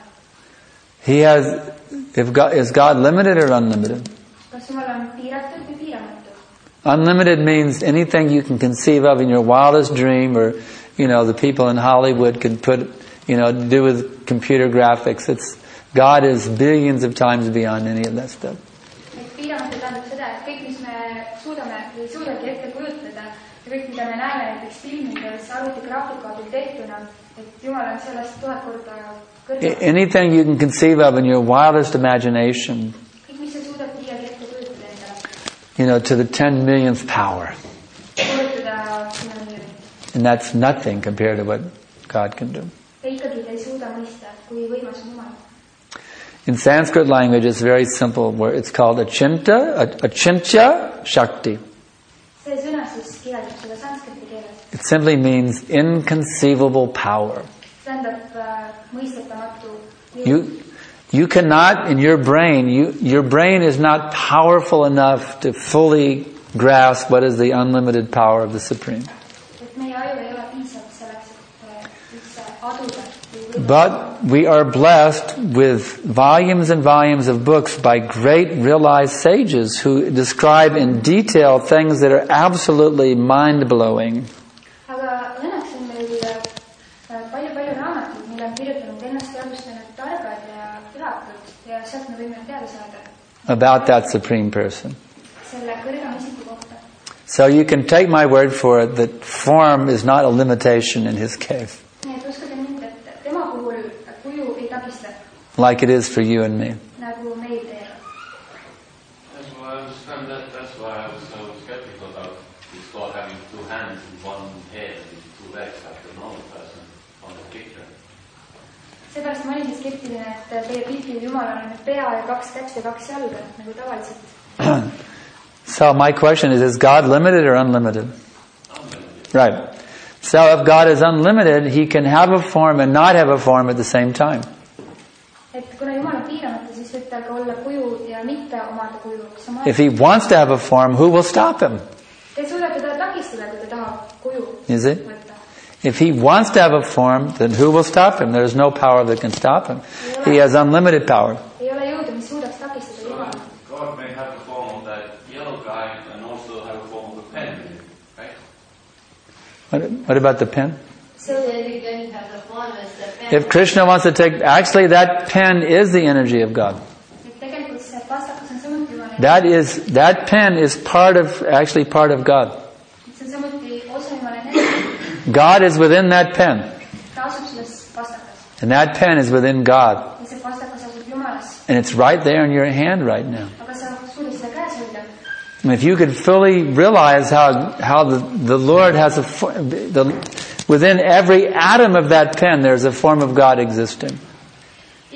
Is God limited or unlimited? Kas Jumal on piiratud või piiramatu? Unlimited means anything you can conceive of in your wildest dream, or, the people in Hollywood can put, do with computer graphics. God is billions of times beyond any of that stuff. Et piiramatu tähendab seda, et kõik, mis me suudame või suudagi ette kujutada ja kõik, mida me näeme näiteks filmides arvutigraafiku abil tehtuna, et Jumal on sellest 1000 korda kõrgem. Anything you can conceive of in your wildest imagination, Kõik, mis sa suudad midagi ette kujutada endale, to the 10 millionth power. kujutada sina miljonit. And that's nothing compared to what God can do. Ja ikkagi ta ei suuda mõista, kui võimas on Jumal. In Sanskrit language, it's very simple. Where it's called achintya shakti. See sõnastus kirjeldab seda sanskriti keeles. It simply means inconceivable power. See tähendab mõistetamatu. You cannot, in your brain, your brain is not powerful enough to fully grasp what is the unlimited power of the Supreme. Et meie aju ei ole piisav selleks, et üldse aduda. But we are blessed with volumes and volumes of books by great realized sages who describe in detail things that are absolutely mind-blowing. Aga õnneks on meil palju raamatuid, mille on kirjutanud ennast teadvustanud targad ja pühatud ja sealt me võime teada saada. About that Supreme Person. Selle kõrgema isiku kohta. So you can take my word for it that form is not a limitation in his case. Nii et uskuge mind, et tema puhul kuju ei takista, Like it is for you and me. nagu meil teeb. Yes, well, I understand that. That's why I was so skeptical about this God having 2 hands and 1 head and 2 legs like the normal person on the picture. Seepärast ma olingi skeptiline, et teie pildil Jumalal on pea ja 2 kätt ja 2 jalga, nagu tavaliselt. So my question is God limited or unlimited? Unlimited. Right. So if God is unlimited, He can have a form and not have a form at the same time. Et kuna Jumal on piiramatu, siis võib tal ka olla kuju ja mitte omada kuju. If He wants to have a form, who will stop Him? Te suudate teda takistada, kui ta tahab kuju Is it? võtta. If He wants to have a form, then who will stop Him? There is no power that can stop Him. He has unlimited power. Ei ole jõudu, mis suudaks takistada Jumal. God may have the form of that yellow guy and also have a form of a pen, right? What about the pen? So If Krishna wants to take, actually that pen is the energy of God. et tegelikult see vastakus on samuti Jumala That pen is actually part of God. see on samuti osa Jumala energia. God is within that pen. Ta asub selles vastakas. And that pen is within God. Ja see vastakas asub Jumalas. And it's right there in your hand right now. Aga sa suudad seda käes hoida. And if you could fully realize how the Lord has within every atom of that pen there's a form of God existing.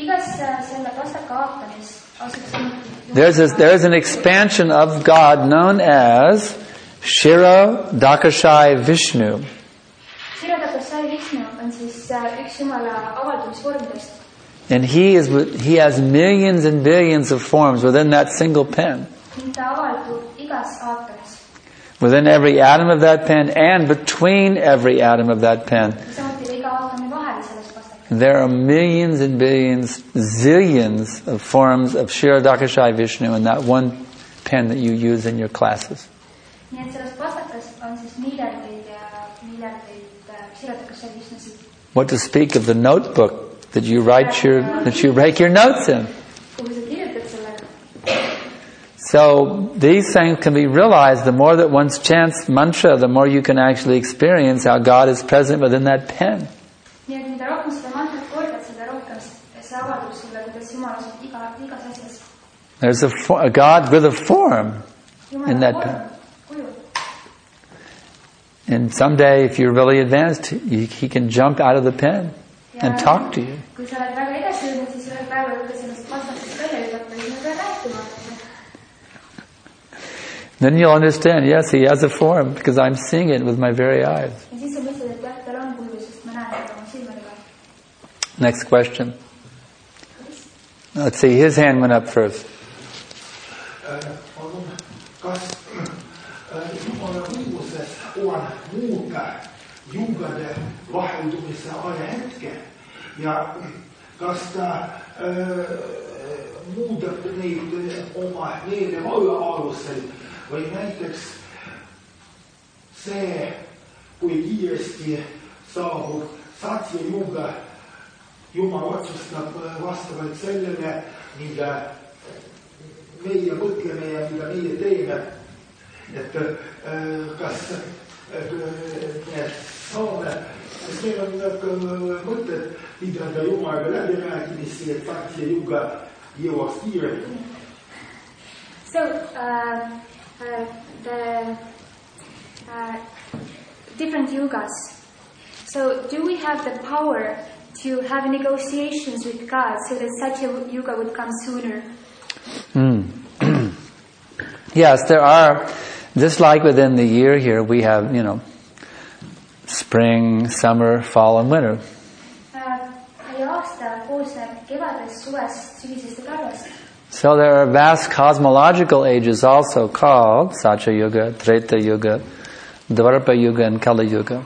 There's an expansion of God known as Kshirodakashayi Vishnu. Kshirodakashayi Vishnu on siis üks Jumala avaldumisvormidest. And he has millions and billions of forms within that single pen. Ning ta avaldub igas aatomis. Within every atom of that pen and between every atom of that pen. Samuti iga aatomi vahel selles pastakes. There are millions and billions, zillions of forms of Kshirodakashayi Vishnu in that one pen that you use in your classes. Nii et selles pastakas on siis miljardeid ja miljardeid Kshirodakashayi Vishnusid. What to speak of the notebook that you write your notes in. Kuhu sa kirjutad sellega? So these things can be realized. The more that one chants mantra, the more you can actually experience how God is present within that pen. Nii et mida rohkem seda mantrat kordad, seda rohkem see avaldub sulle, kuidas Jumal asub igas asjas. There's a God with a form in that pen. Kuju. And someday, if you're really advanced, he can jump out of the pen and talk to you. Kui sa oled väga edasi jõudnud, siis ühel päeval võtta sellest vastasest välja hüpata ja siis me peame rääkima. Then you'll understand, yes, he has a form because I'm seeing it with my very eyes. Ja siis sa mõtled, et jah, tal on kuju, sest ma näen seda oma silmadega. Next question. Let's see, his hand went up first. Kas Jumala võimuses on muuta jugade vaheldumise ajahetke ja kas ta muudab neid oma meelevalu alusel või näiteks see, kui kiiresti saabub satya juga, Jumal otsustab vastavalt sellele, mida meie mõtleme ja mida meie teeme, et kas need saame, sest meil on mõtted pidada Jumalaga läbirääkimisi, et satya juga jõuaks kiiremini. So, the different yugas. So, do we have the power to have negotiations with God so that Satya Yuga would come sooner? Yes, there are. Just like within the year here, we have, spring, summer, fall, and winter. So there are vast cosmological ages also called Satya Yuga, Treta Yuga, Dvarpa Yuga, and Kali Yuga.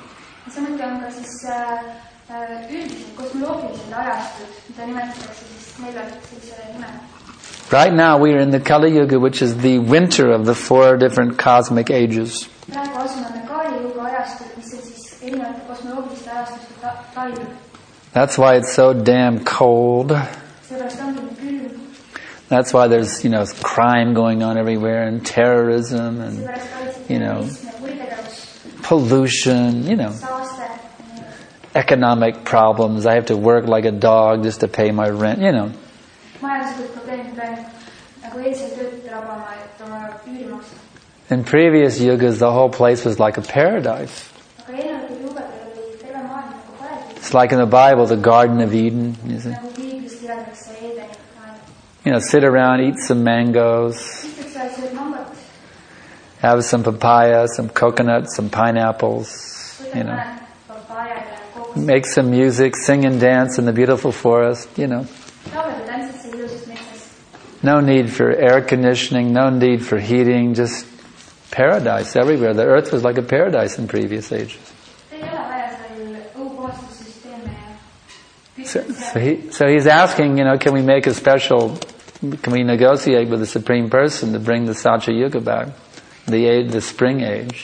Right now we are in the Kali Yuga, which is the winter of the 4 different cosmic ages. That's why it's so damn cold. That's why there's, crime going on everywhere and terrorism and, pollution, economic problems. I have to work like a dog just to pay my rent, In previous yugas, the whole place was like a paradise. It's like in the Bible, the Garden of Eden. Sit around, eat some mangoes, have some papaya, some coconut, some pineapples, make some music, sing and dance in the beautiful forest, No need for air conditioning, no need for heating, just paradise everywhere. The earth was like a paradise in previous ages. So he's asking, can we make can we negotiate with the Supreme Person to bring the Satya Yuga back, the spring age,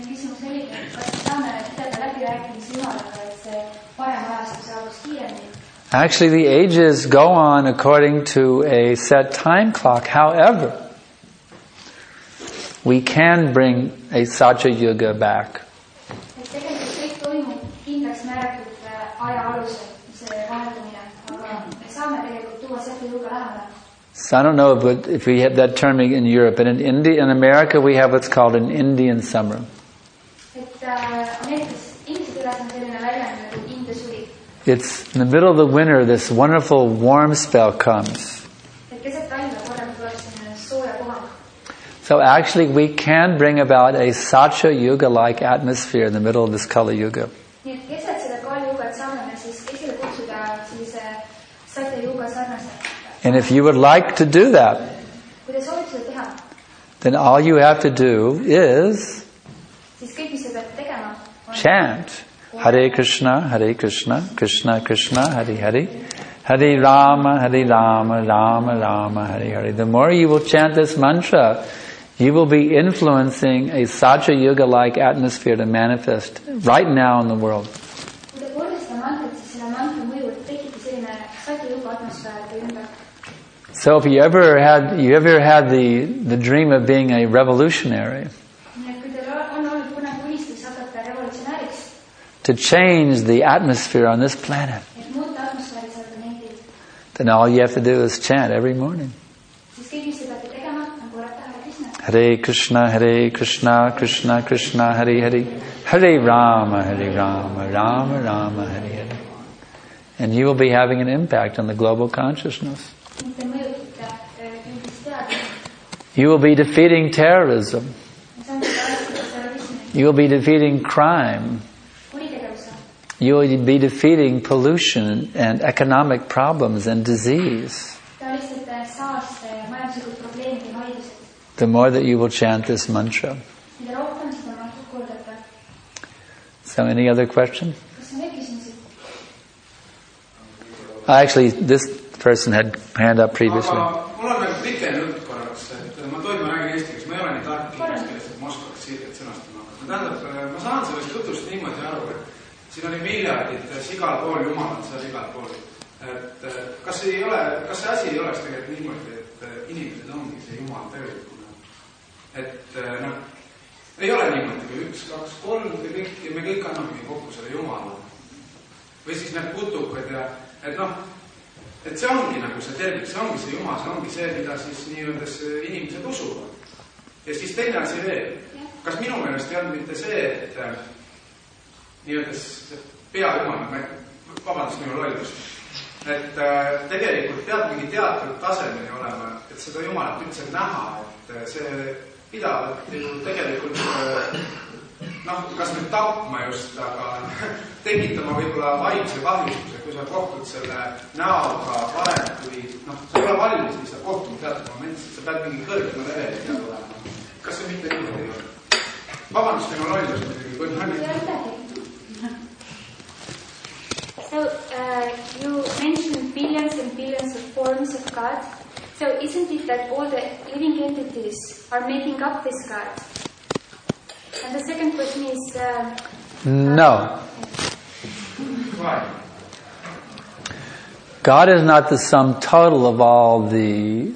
Actually, the ages go on according to a set time clock. However, we can bring a Satya Yuga back. So I don't know if we have that term in Europe, but in America we have what's called an Indian summer. It's in the middle of the winter, this wonderful warm spell comes. So actually we can bring about a Satya Yuga-like atmosphere in the middle of this Kali Yuga. nii et keset seda Kali Yugat saame me siis esile kutsuda sellise Satya Yuga sarnase. And if you would like to do that, kui te soovite seda teha, then all you have to do is siis kõik, mis te peate tegema, on chant Hare Krishna, Krishna Krishna, Hare Hare, Hare Rama, Rama Rama, Hare Hare. The more you will chant this mantra, you will be influencing a Satya Yuga-like atmosphere to manifest right now in the world. kui te kordate seda mantrat, siis selle mantra mõju tekibki selline Satya Yuga atmosfäär teie ümber. So if you ever had the dream of being a revolutionary, nii et kui teil on olnud kunagi unistus hakata revolutsionääriks, to change the atmosphere on this planet, et muuta atmosfääri seal planeedil, then all you have to do is chant every morning. siis kõik, mis te peate tegema, on korrata Hare Krishna. Hare Krishna, Krishna Krishna, Hare Hare, Hare Rama, Rama Rama, Hare Hare. And you will be having an impact on the global consciousness. Ning te mõjutate üldist teadmist. You will be defeating terrorism. See on terrorismi, You will be defeating crime. kuritegevuse. You will be defeating pollution and economic problems and disease. Te alistate saaste ja majanduslikud probleemid ja haigused. The more that you will chant this mantra. Mida rohkem seda mantrat kordate. So any other question? Kas on veel küsimusi? Actually, this person had hand up previously. aga mul on nagu pikem jutt korraks, et ma tohib, ma räägin eesti keeles, ma ei ole nii tark inglise keeles, et ma oskaks siiralt sõnastama hakata. Tähendab, ma saan sellest jutust niimoodi aru, et siin oli miljardid igal pool jumalad seal igal pool. Et kas see asi ei oleks tegelikult niimoodi, et inimesed ongi see jumal tegelikult? Et ei ole niimoodi, kui 1, 2, 3 ja me kõik annamegi kokku selle jumala. Või siis need putukad ja et see ongi nagu see tervik, see ongi see jumal, see ongi see, mida siis nii-öeldes inimesed usuvad. Ja siis teine asi veel. Kas minu meelest ei olnud mitte see, et nii-öeldes pea jumal, vabandust minu lollust, et tegelikult peab mingi teatud tasemeni olema, et seda jumalat üldse näha, et see pidavat ju tegelikult kas nüüd tapma just, aga tekitama võib-olla vaimse kahjustuse, kui sa kohtud selle näoga varem, kui sa ei ole valmis, mis sa kohtuma teatud momendis, et sa pead mingi kõrgema leveli olema. Kas see mitte niimoodi ei ole? Vabandust, minu lollust muidugi, kui on So, you mentioned billions and billions of forms of God. So, isn't it that all the living entities are making up this God? And the second question is... No. Why? God is not the sum total of all the...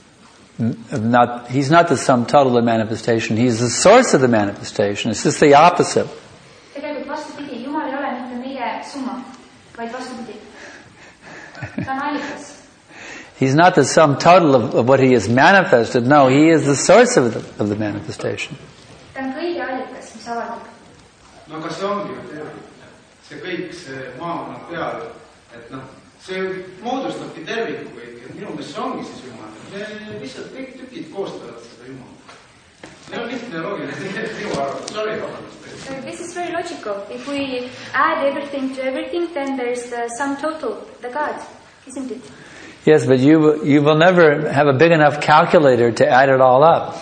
He's not the sum total of manifestation. He's the source of the manifestation. It's just the opposite. Tegelikult vastupidi, Jumal ei ole mitte meie summa, vaid vastupidi. Ta on allikas. He's not the sum total of what he has manifested. No, he is the source of the manifestation. Ta on kõige allikas, mis avaldab. No aga see ongi ju tervik. See kõik, see maakonna peal, et see moodustabki terviku kõik. Et minu meelest see ongi siis Jumal. See lihtsalt kõik tükid koostavad seda Jumal. See on lihtne loogiline, minu arvates. Sorry, vabandust. So this is very logical. If we add everything to everything, then there's the sum total, the God, isn't it? Yes, but you will never have a big enough calculator to add it all up.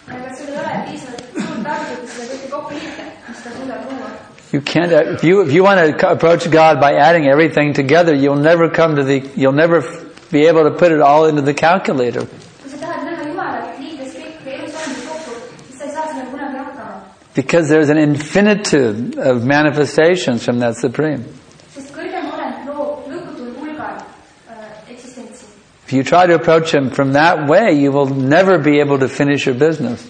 You can't. If you want to approach God by adding everything together, you'll never be able to put it all into the calculator. Because there's an infinitude of manifestations from that Supreme. If you try to approach Him from that way, you will never be able to finish your business.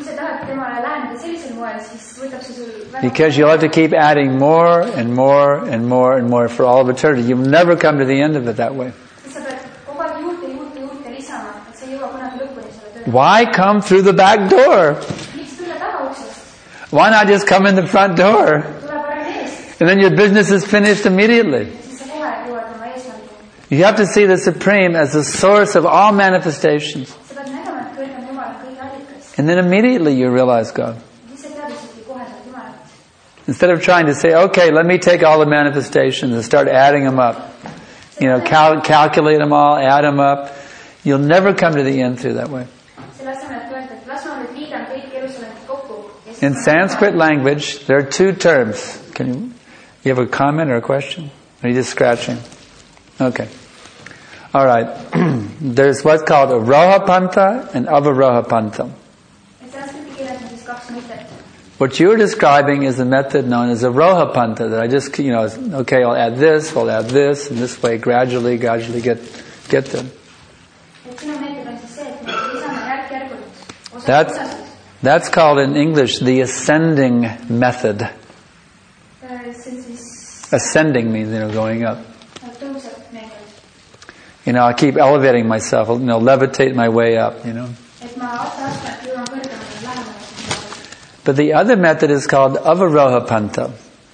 Because you'll have to keep adding more and more and more and more for all of eternity. You'll never come to the end of it that way. Why come through the back door? Why not just come in the front door? And then your business is finished immediately. You have to see the Supreme as the source of all manifestations. And then immediately you realize God. siis sa teadvusidki koheselt Jumalat. Instead of trying to say, okay, let me take all the manifestations and start adding them up. Calculate them all, add them up. You'll never come to the end through that way. Selle asemel, et öelda, et las ma nüüd liidan kõik elusolendid kokku. In Sanskrit language, there are two terms. You have a comment or a question? Or are you just scratching? Okay. All right. There's what's called Aroha Pantha and Avaroha Pantha. Sanskriti keeles on siis kaks mõtet. What you're describing is a method known as Aroha Pantha, that I just, okay, I'll add this, and this way gradually get them. That's called in English the ascending method. Ascending means, going up. I keep elevating myself, levitate my way up, But the other method is called Avaroha Pantha.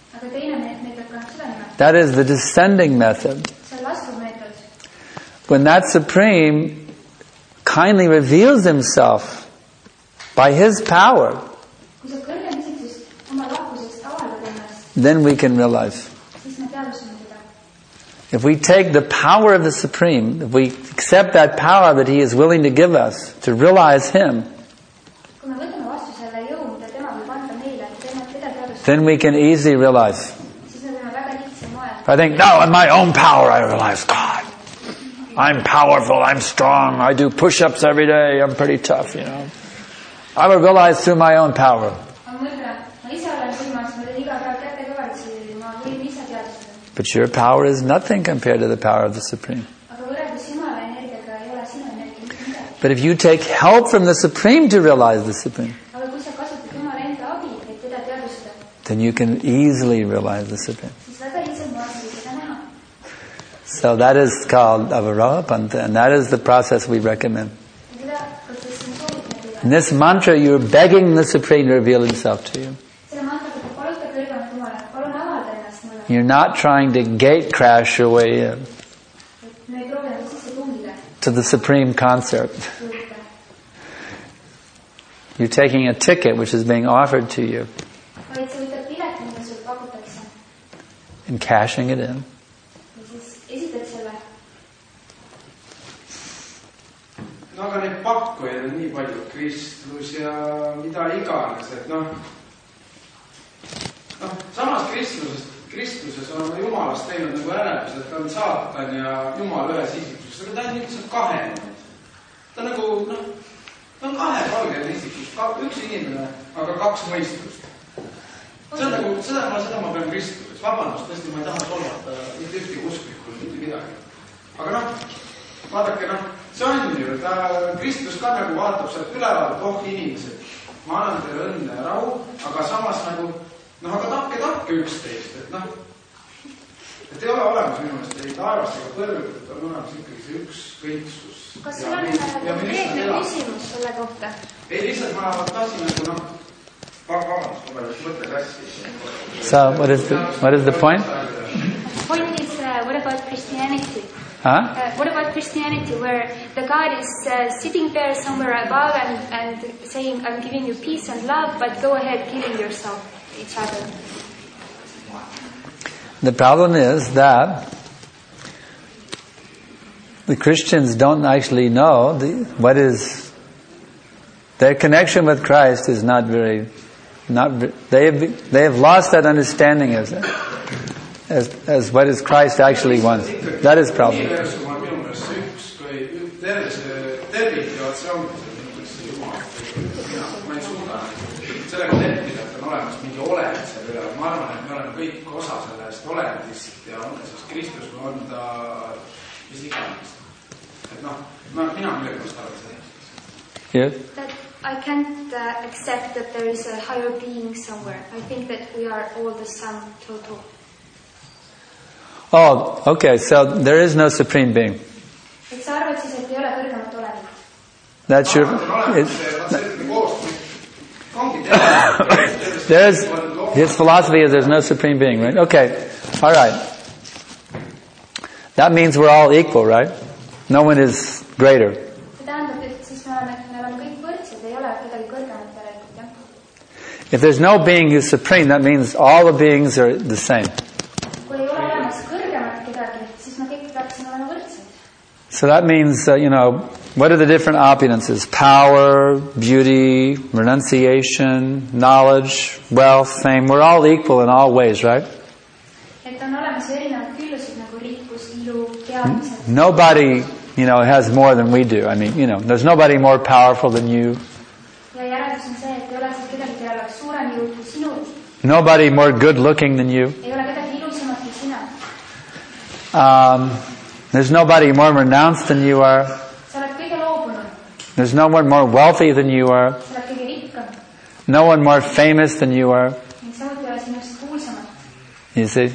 That is the descending method. When that Supreme kindly reveals himself by his power, then we can realize. If we take the power of the Supreme, if we accept that power that he is willing to give us to realize him, then we can easily realize. If I think, no, in my own power I realize God. I'm powerful, I'm strong, I do push-ups every day, I'm pretty tough, I will realize through my own power. But your power is nothing compared to the power of the Supreme. But if you take help from the Supreme to realize the Supreme, then you can easily realize the Supreme. So that is called Avaroha Pantha, and that is the process we recommend. In this mantra, you're begging the Supreme to reveal himself to you. You're not trying to gate crash your way in to the Supreme concert. You're taking a ticket which is being offered to you and cashing it in. No aga neid pakkujaid on nii palju, kristlus ja mida iganes, et samas kristluses on Jumalast teinud nagu järeldus, et ta on saatan ja Jumal ühes isikuses, aga ta on lihtsalt kahene. Ta on ta on kahepalgeline isikus, üks inimene, aga kaks mõistust. Seda ma pean kristluses. Vabandust, tõesti ma ei taha solvata mitte ühtegi usklikul, mitte midagi. Aga vaadake, see on ju, Kristus ka nagu vaatab sealt ülevalt, inimesed, ma annan teile õnne ja rahu, aga samas aga tapke üksteist, et ei ole olemas minu meelest ei taevast ega põrgut, on olemas ikkagi see ükskõiksus. Kas sul on konkreetne küsimus selle kohta? Ei, lihtsalt ma tahtsin, vabandust, ma mõtlen hästi. So, what is the point? The point is, what about Christianity? What about Christianity, where the God is sitting there somewhere above and saying, I'm giving you peace and love, but go ahead killing yourself, each other? The problem is that the Christians don't actually know what is their connection with Christ is not very. They have lost that understanding as what is Christ actually wants. That is problem. Yes? That I can't accept that there is a higher being somewhere. I think that we are all the sum total. Oh, okay, so there is no supreme being. That's your... his philosophy is there's no supreme being, right? Okay, all right. That means we're all equal, right? No one is greater. If there's no being who's supreme, that means all the beings are the same. kui ei ole olemas kõrgemat kedagi, siis me kõik peaksime olema võrdsed. So that means, what are the different opulences? Power, beauty, renunciation, knowledge, wealth, fame. We're all equal in all ways, right? Et on olemas erinevad küllusid nagu rikkus, ilu, teadmised. Nobody, has more than we do. I mean, there's nobody more powerful than you. Ja järeldus on see, et ei ole seal kedagi, kellel oleks suurem jõud kui sinul. Nobody more good looking than you. Ei ole kedagi ilusamat kui sina. There's nobody more renounced than you are. Sa oled kõige loobunum. There's no one more wealthy than you are. Sa oled kõige rikkam. No one more famous than you are. Ning samuti ole sinust kuulsamad. You see?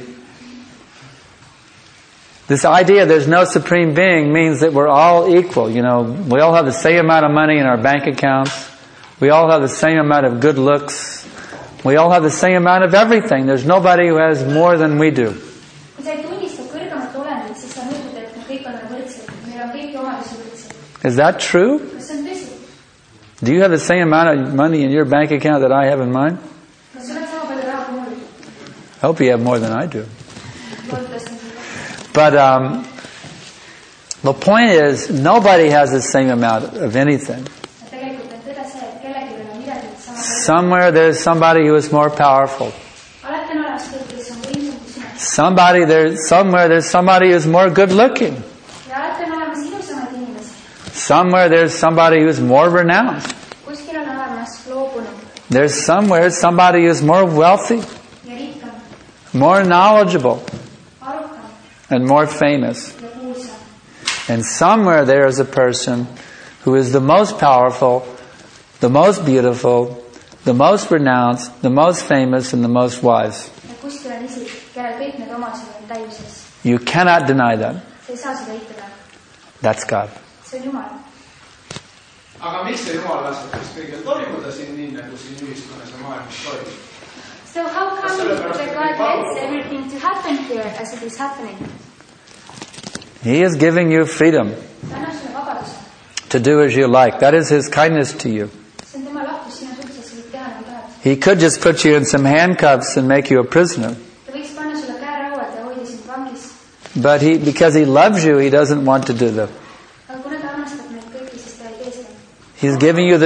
This idea there's no supreme being means that we're all equal. We all have the same amount of money in our bank accounts. We all have the same amount of good looks. We all have the same amount of everything. There's nobody who has more than we do. Kui sa ei tunnista kõrgemat olendit, siis sa mõtled, et me kõik oleme võrdsed. Meil on kõiki omadusi võrdsed. Is that true? Kas see on tõsi? Do you have the same amount of money in your bank account that I have in mine? Kas sul on sama palju raha kui mul? I hope you have more than I do. Loodetavasti. But the point is, nobody has the same amount of anything. Tegelikult on tõde see, et kellelgi ei ole midagi sama palju. Somewhere there's somebody who is more powerful. Alati on olemas kõik, kes on võimsam kui sina. Somewhere there's somebody who's more good looking. Ja alati on olemas ilusamaid inimesi. Somewhere there's somebody who's more renowned. Kuskil on olemas loobunum There's somewhere somebody who's more wealthy, ja rikkam, more knowledgeable, arukam and more famous. ja kuulsam. And somewhere there is a person who is the most powerful, the most beautiful, the most renounced, the most famous, and the most wise. Ja kuskil on isik, kellel kõik need omadused on täiuses. You cannot deny that. Sa ei saa seda eitada. That's God. See on Jumal. aga miks see Jumal laseb siis kõigil toimuda siin nii, nagu siin ühiskonnas ja maailmas toimub? So how come that God lets everything to happen here as it is happening? He is giving you freedom Ta annab sulle vabaduse. to do as you like. That is His kindness to you. See on tema lahkus sinu suhtes, sa võid teha nagu tahad. He could just put you in some handcuffs and make you a prisoner. Ta võiks panna sulle käerauad ja hoida sind vangis. But because He loves you, He doesn't want to do that. Aga kuna ta armastab meid kõiki, siis ta ei tee seda. He's giving you the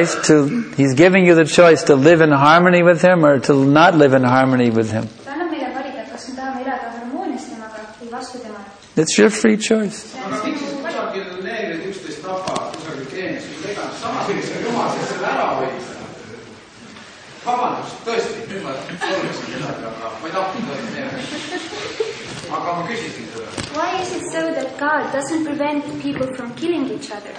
choice to live in harmony with Him or to not live in harmony with Him. Ta annab meile valida, kas me tahame elada harmoonias temaga või vastu temale. It's your free choice. aga miks kusagil neegrid 11 tapavad kusagil Keenias või Veganas, samas võiks Jumal selle ära hoida? Vabandust, tõesti, nüüd ma solvasin kedagi, aga ma ei tahtnud tõesti meelde. Aga ma küsisin seda. Why is it so that God doesn't prevent people from killing each other?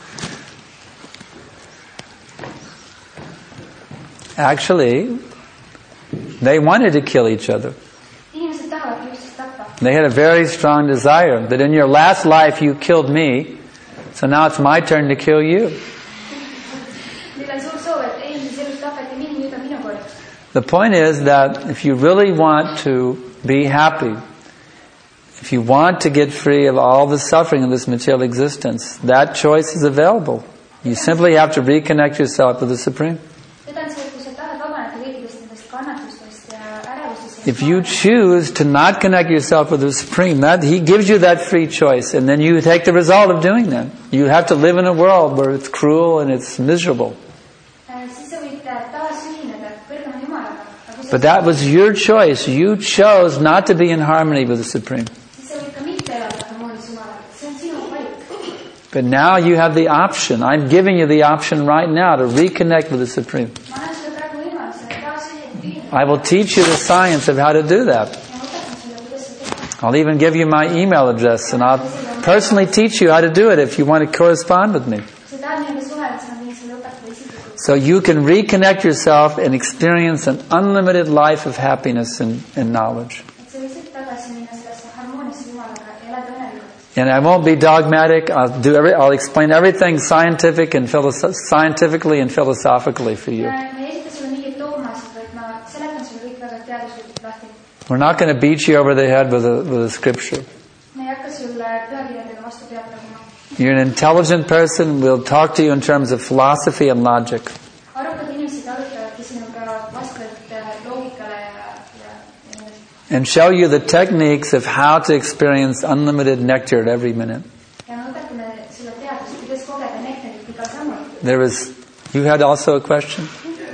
Actually, they wanted to kill each other. Inimesed tahavadki üksteist tappa. They had a very strong desire that in your last life you killed me, so now it's my turn to kill you. Neil on suur soov, et eelmises elus tapeti mind, nüüd on minu kord. The point is that if you really want to be happy, if you want to get free of all the suffering of this material existence, that choice is available. You simply have to reconnect yourself with the Supreme. Tõde on see, et kui sa tahad vabaneda kõigist nendest kannatustest ja ärevusest, If you choose to not connect yourself with the Supreme, He gives you that free choice, and then you take the result of doing that. You have to live in a world where it's cruel and it's miserable. siis sa võid taas ühineda kõrgema Jumalaga. But that was your choice. You chose not to be in harmony with the Supreme. Siis sa võid ka mitte elada harmoonias Jumalaga. See on sinu valik. But now you have the option. I'm giving you the option right now to reconnect with the Supreme. Ma annan sulle praegu võimaluse taas ühineda. I will teach you the science of how to do that. Ja ma õpetan sulle, kuidas sa teed. I'll even give you my email address, and I'll personally teach you how to do it if you want to correspond with me. Kui sa tahad minuga suhelda, siis ma võin sulle õpetada isiklikult. So you can reconnect yourself and experience an unlimited life of happiness and knowledge. Et sa võisid tagasi minna sellesse harmooniasse Jumalaga ja elada õnnelikult. And I won't be dogmatic. I'll explain everything scientifically and philosophically for you. Ma ei esita sulle mingeid dogmasid, vaid ma seletan sulle kõik väga teaduslikult lahti. We're not going to beat you over the head with a scripture. Ma ei hakka sulle pühakirjadega vastu pead tegema. You're an intelligent person. We'll talk to you in terms of philosophy and logic. Arukad inimesed arutavadki sinuga and show you the techniques of how to experience unlimited nectar at every minute. ja me õpetame sulle teadust, kuidas kogeda nektarit igal sammul. There was, you had also a question?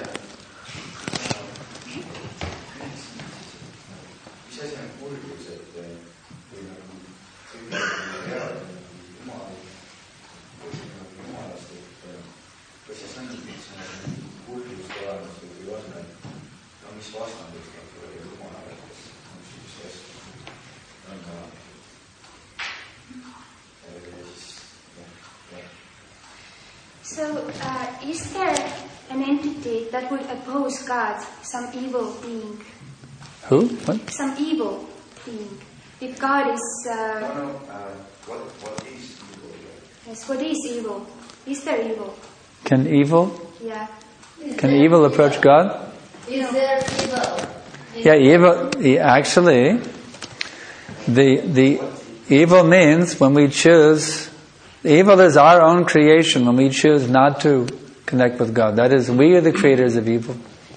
So, is there an entity that would oppose God, some evil being? Who? What? Some evil being. If God is... What is evil? Yes, what is evil? Is there evil? Can evil? Yeah. Can evil approach God? Is there evil? Yeah, evil. Actually, the evil means when we choose. Evil is our own creation when we choose not to connect with God. That is, we are the creators of evil.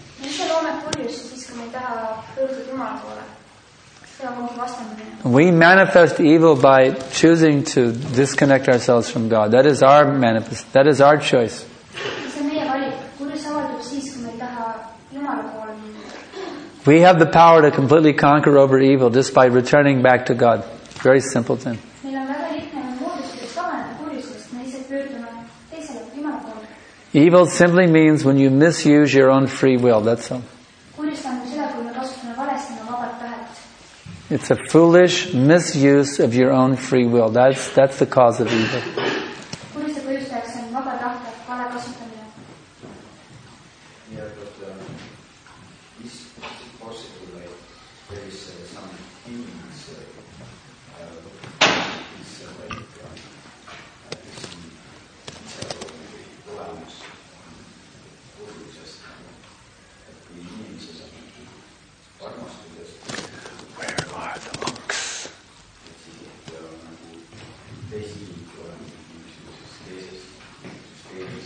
We manifest evil by choosing to disconnect ourselves from God. That is our manifest. That is our choice. We have the power to completely conquer over evil just by returning back to God. Very simple thing. Evil simply means when you misuse your own free will, that's all. It's a foolish misuse of your own free will. That's the cause of evil. Yeah, but is it possible that there is some beings olemus põhjusest kui inimese armastusest? Where are the monks? nagu teisi olemusi mingisuguses teises süsteemis.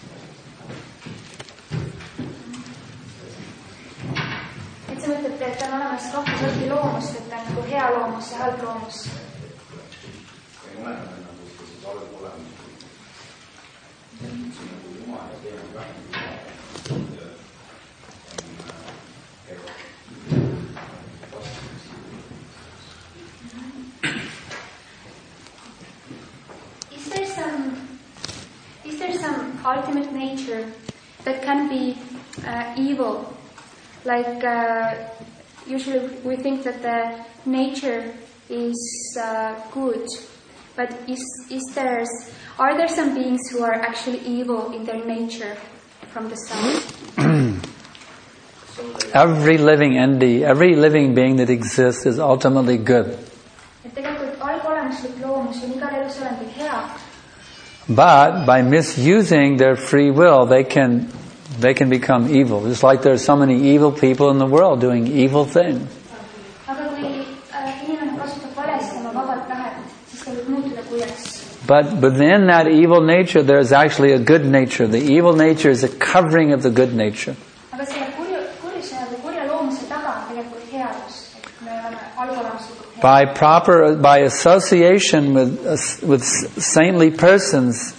Et sa mõtled, et on olemas kaks sorti loomust, et on nagu hea loomus ja halb loomus. Kui mõlemad on nagu sellised halb olemus, see on nagu Jumal ja teema vähem Is there some ultimate nature that can be evil? Like usually we think that the nature is good, but are there some beings who are actually evil in their nature from the start? Every living entity, every living being that exists is ultimately good. But by misusing their free will, they can become evil. Just like there are so many evil people in the world doing evil things. But within that evil nature, there is actually a good nature. The evil nature is a covering of the good nature. By association with saintly persons,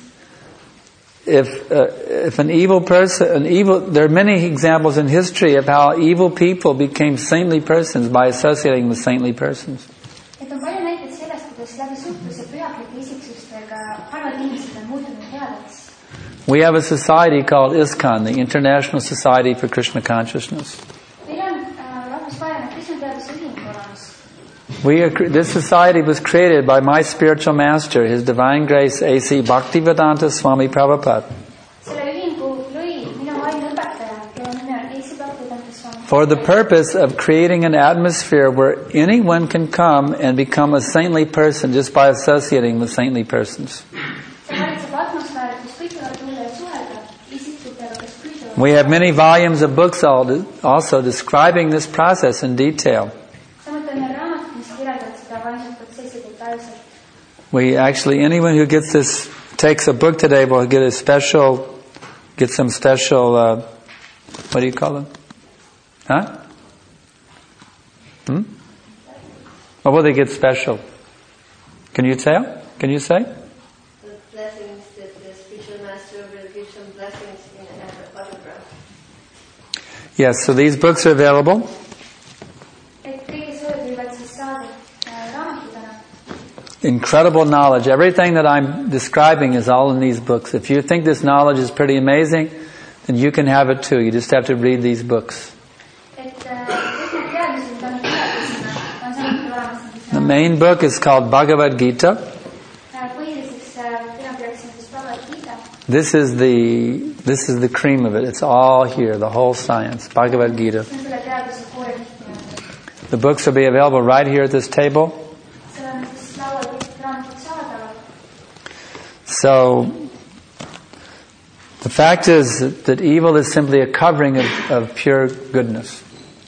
if an evil person, there are many examples in history of how evil people became saintly persons by associating with saintly persons. We have a society called ISKCON, the International Society for Krishna Consciousness. This society was created by my spiritual master, His Divine Grace A.C. Bhaktivedanta Swami Prabhupada, for the purpose of creating an atmosphere where anyone can come and become a saintly person just by associating with saintly persons. We have many volumes of books also describing this process in detail. We actually, anyone who gets this, takes a book today will get some special, what do you call them? Huh? What will they get special? Can you say? Can you say? The blessings that the spiritual master will give some blessings in an autograph. Yes, so these books are available. Incredible knowledge. Everything that I'm describing is all in these books. If you think this knowledge is pretty amazing, then you can have it too. You just have to read these books. The main book is called Bhagavad Gita. This is the cream of it. It's all here, the whole science, Bhagavad Gita. The books will be available right here at this table. So, the fact is that evil is simply a covering of pure goodness.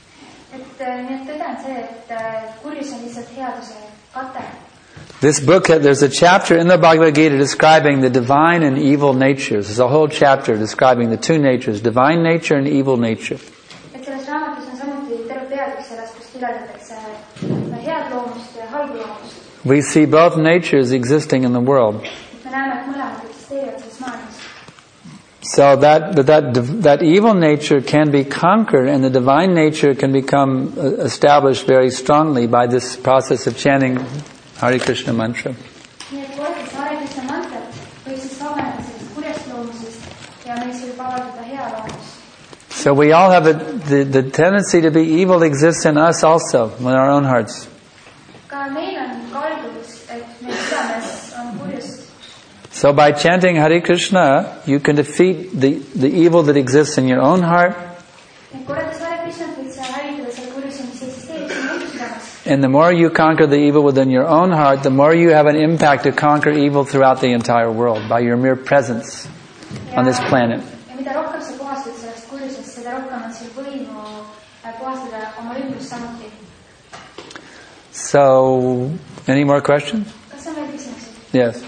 This book, there's a chapter in the Bhagavad Gita describing the divine and evil natures. There's a whole chapter describing the two natures, divine nature and evil nature. We see both natures existing in the world. So that evil nature can be conquered and the divine nature can become established very strongly by this process of chanting Hare Krishna mantra. So we all have the tendency to be evil exists in us also, in our own hearts. So by chanting Hare Krishna, you can defeat the evil that exists in your own heart. And the more you conquer the evil within your own heart, the more you have an impact to conquer evil throughout the entire world by your mere presence on this planet. So, any more questions? Yes.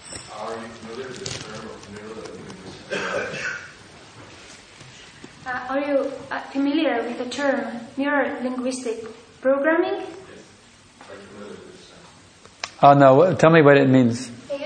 Are you familiar with the term neuro-linguistic programming? Oh no, tell me what it means. Well,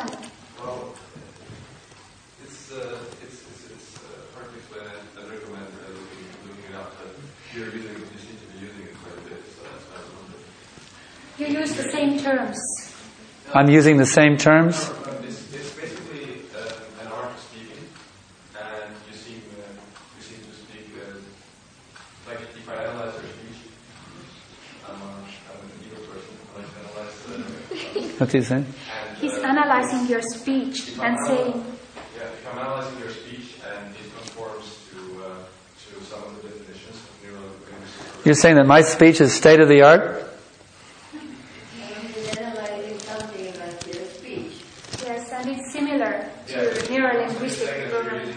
it's hard to explain. I'd recommend looking it up. But you seem to be using it quite a bit, so that's why I was wondering. You use the same terms. I'm using the same terms? It's basically an art of speaking, and you seem to speak like if I analyze your speech, I'm an evil person. I like to analyze. What's he saying? He's analyzing your speech and saying. Yeah, if I'm analyzing your speech and it conforms to some of the definitions of neuro-linguistic. You're saying that my speech is state of the art? Yes, and it's similar to neuro-linguistic programming.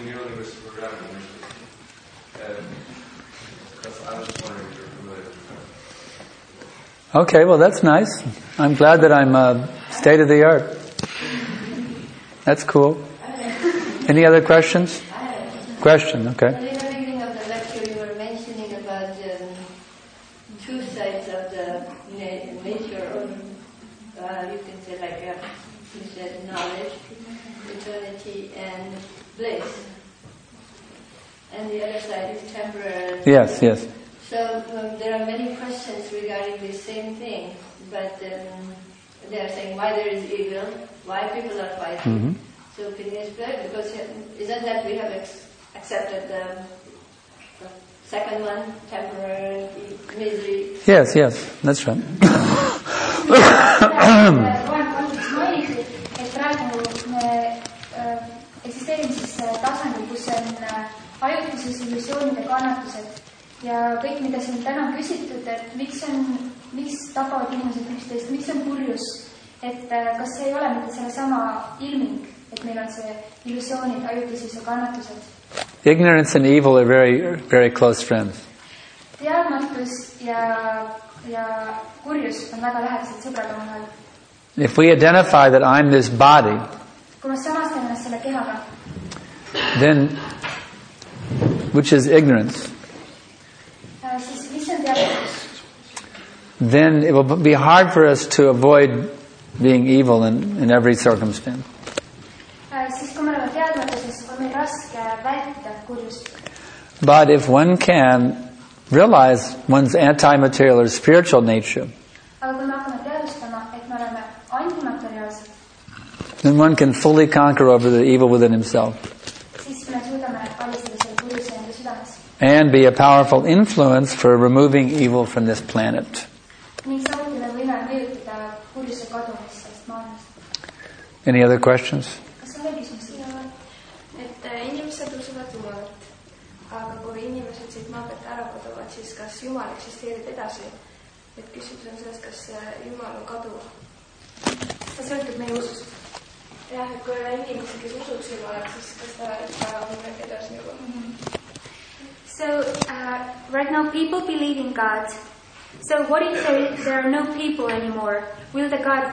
I was just wondering if you're familiar with that. Okay, well that's nice. I'm glad that I'm state of the art. That's cool. Any other questions? Question, okay. In the beginning of the lecture you were mentioning about two sides of the nature of, you can say like, you said knowledge, eternity and bliss. And the other side is temporary. Yes, yes. So there are many questions regarding the same thing, but they are saying why there is evil, why people are fighting. Mm-hmm. So can you explain? Because isn't that we have accepted the second one, temporary misery? Yes, that's right. ajutises illusioonide kannatused ja kõik, mida siin täna on küsitud, et miks tapavad inimesed üksteist, miks on purjus, et kas see ei ole mitte sellesama ilming, et meil on see illusioonid, ajutisus ja kannatused. Ignorance and evil are very, very close friends. Teadmatus ja kurjus on väga lähedased sõbrad omavahel. If we identify that I'm this body, kui ma samastan ennast selle kehaga, then which is ignorance, then it will be hard for us to avoid being evil in every circumstance. Siis kui me oleme teadmatuses, on meil raske vältida kurjust. But if one can realize one's anti-material or spiritual nature, Aga kui me hakkame teadvustama, et me oleme antimateriaalsed, then one can fully conquer over the evil within himself siis me suudame alistada selle kurjuse enda südames. and be a powerful influence for removing evil from this planet. Ning samuti me võime mõjutada kurjuse kadumist sellest maailmast. Any other questions? Kas on veel küsimusi? Et inimesed usuvad Jumalat, aga kui inimesed siit maa pealt ära koduvad, siis kas Jumal eksisteerib edasi? Et küsimus on selles, kas Jumal on kaduv? See sõltub meie usust. Jah, et kui on inimesed, kes usuks Jumalat, siis kas ta on edasi juba? So, right now people believe in God. So what if there are no people anymore? Will the God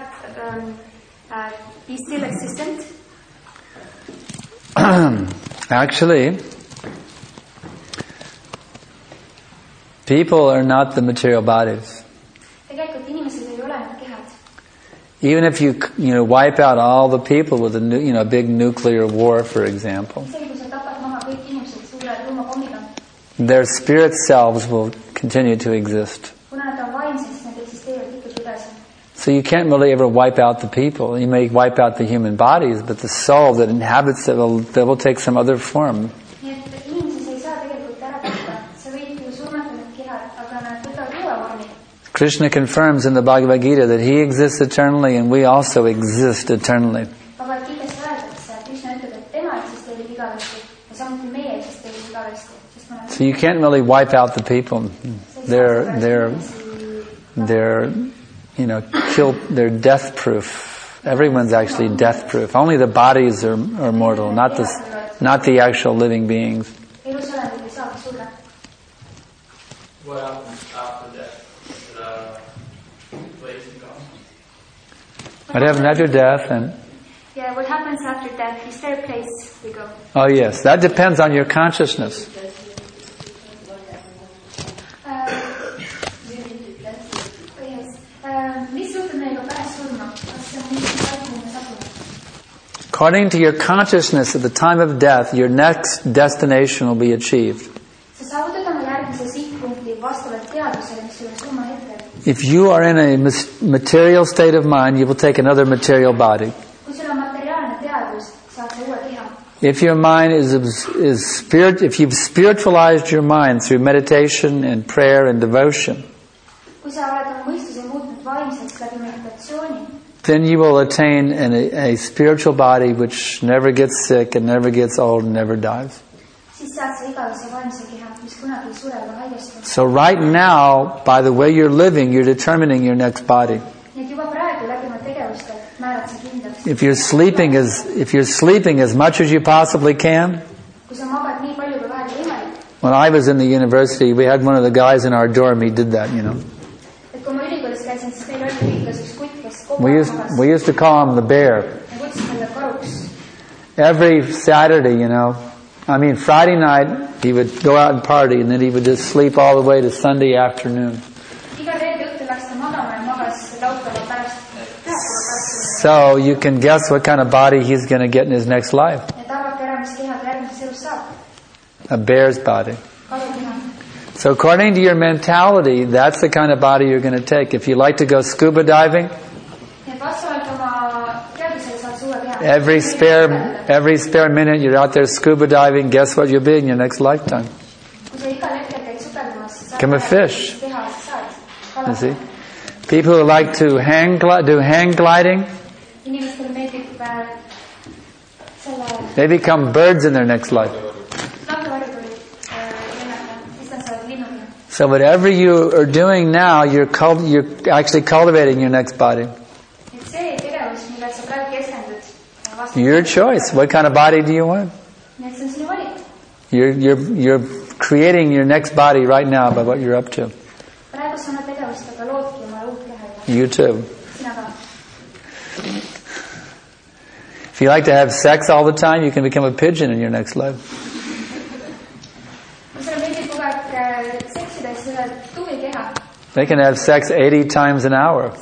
be still existent? Actually, people are not the material bodies. Tegelikult inimesed ei ole need kehad. Even if you wipe out all the people with a big nuclear war, for example, Isegi kui sa tapad maha kõik inimesed suure tuumapommiga, their spirit selves will continue to exist. kuna nad on vaimsed, siis nad eksisteerivad ikkagi edasi. So you can't really ever wipe out the people. You may wipe out the human bodies, but the soul that inhabits it will take some other form. Nii et inimesi sa ei saa tegelikult ära tappa. Sa võid ju surmata need kehad, aga nad võtavad uue vormi. Krishna confirms in the Bhagavad Gita that he exists eternally and we also exist eternally. Bhagavad Gitas öeldakse, Krishna ütleb, et tema eksisteerib igavesti ja samuti meie eksisteerib igavesti. So you can't really wipe out the people. They're they're death proof. Everyone's actually death proof. Only the bodies are mortal, not the actual living beings. What happens after death? Is it a place in God? What happens after death? And Yeah, what happens after death? Is there a place we go? oh yes, that depends on your consciousness. According to your consciousness at the time of death, your next destination will be achieved. If you are in a material state of mind, you will take another material body. If your mind is spirit, if you've spiritualized your mind through meditation and prayer and devotion, then you will attain a spiritual body which never gets sick and never gets old and never dies. So right now, by the way you're living, you're determining your next body. If you're sleeping as much as you possibly can. When I was in the university, we had one of the guys in our dorm, he did that, We used to call him the bear. Every Saturday, Friday night, he would go out and party, and then he would just sleep all the way to Sunday afternoon. So you can guess what kind of body he's going to get in his next life. A bear's body. So according to your mentality, that's the kind of body you're going to take. If you like to go scuba diving, every spare minute you're out there scuba diving, guess what you'll be in your next lifetime? Become a fish. You see? People who like to do hang gliding, they become birds in their next life. So whatever you are doing now, you're actually cultivating your next body. Your choice. What kind of body do you want? You're creating your next body right now by what you're up to. You too. If you like to have sex all the time, you can become a pigeon in your next life. They can have sex 80 times an hour.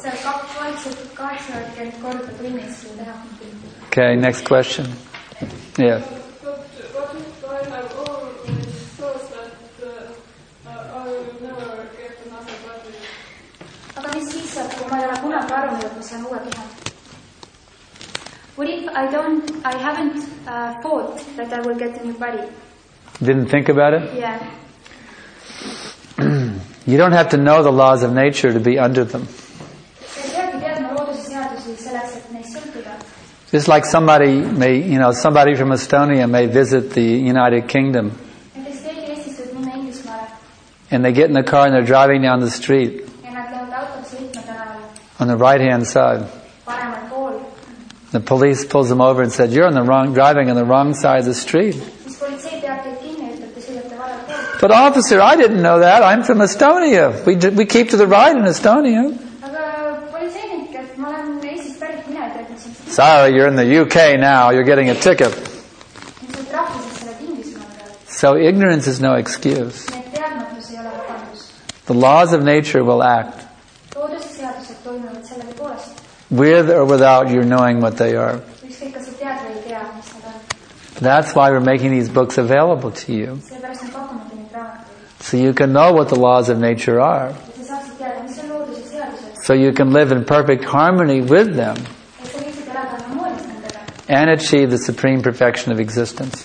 Okay, next question. Yeah. But what if I have all these thoughts that I will never get another body? Aga mis siis saab, kui ma ei ole kunagi arvanud, et ma saan uue keha? What if I haven't thought that I will get a new body? Didn't think about it? Yeah. You don't have to know the laws of nature to be under them. Just like somebody from Estonia may visit the United Kingdom. And they get in the car and they're driving down the street. On the right-hand side. The police pulls them over and said, "You're driving on the wrong side of the street." But officer, I didn't know that. I'm from Estonia. We keep to the right in Estonia. Sorry, you're in the UK now. You're getting a ticket. So ignorance is no excuse. The laws of nature will act. With or without your knowing what they are. That's why we're making these books available to you. So you can know what the laws of nature are. So you can live in perfect harmony with them. And achieve the supreme perfection of existence.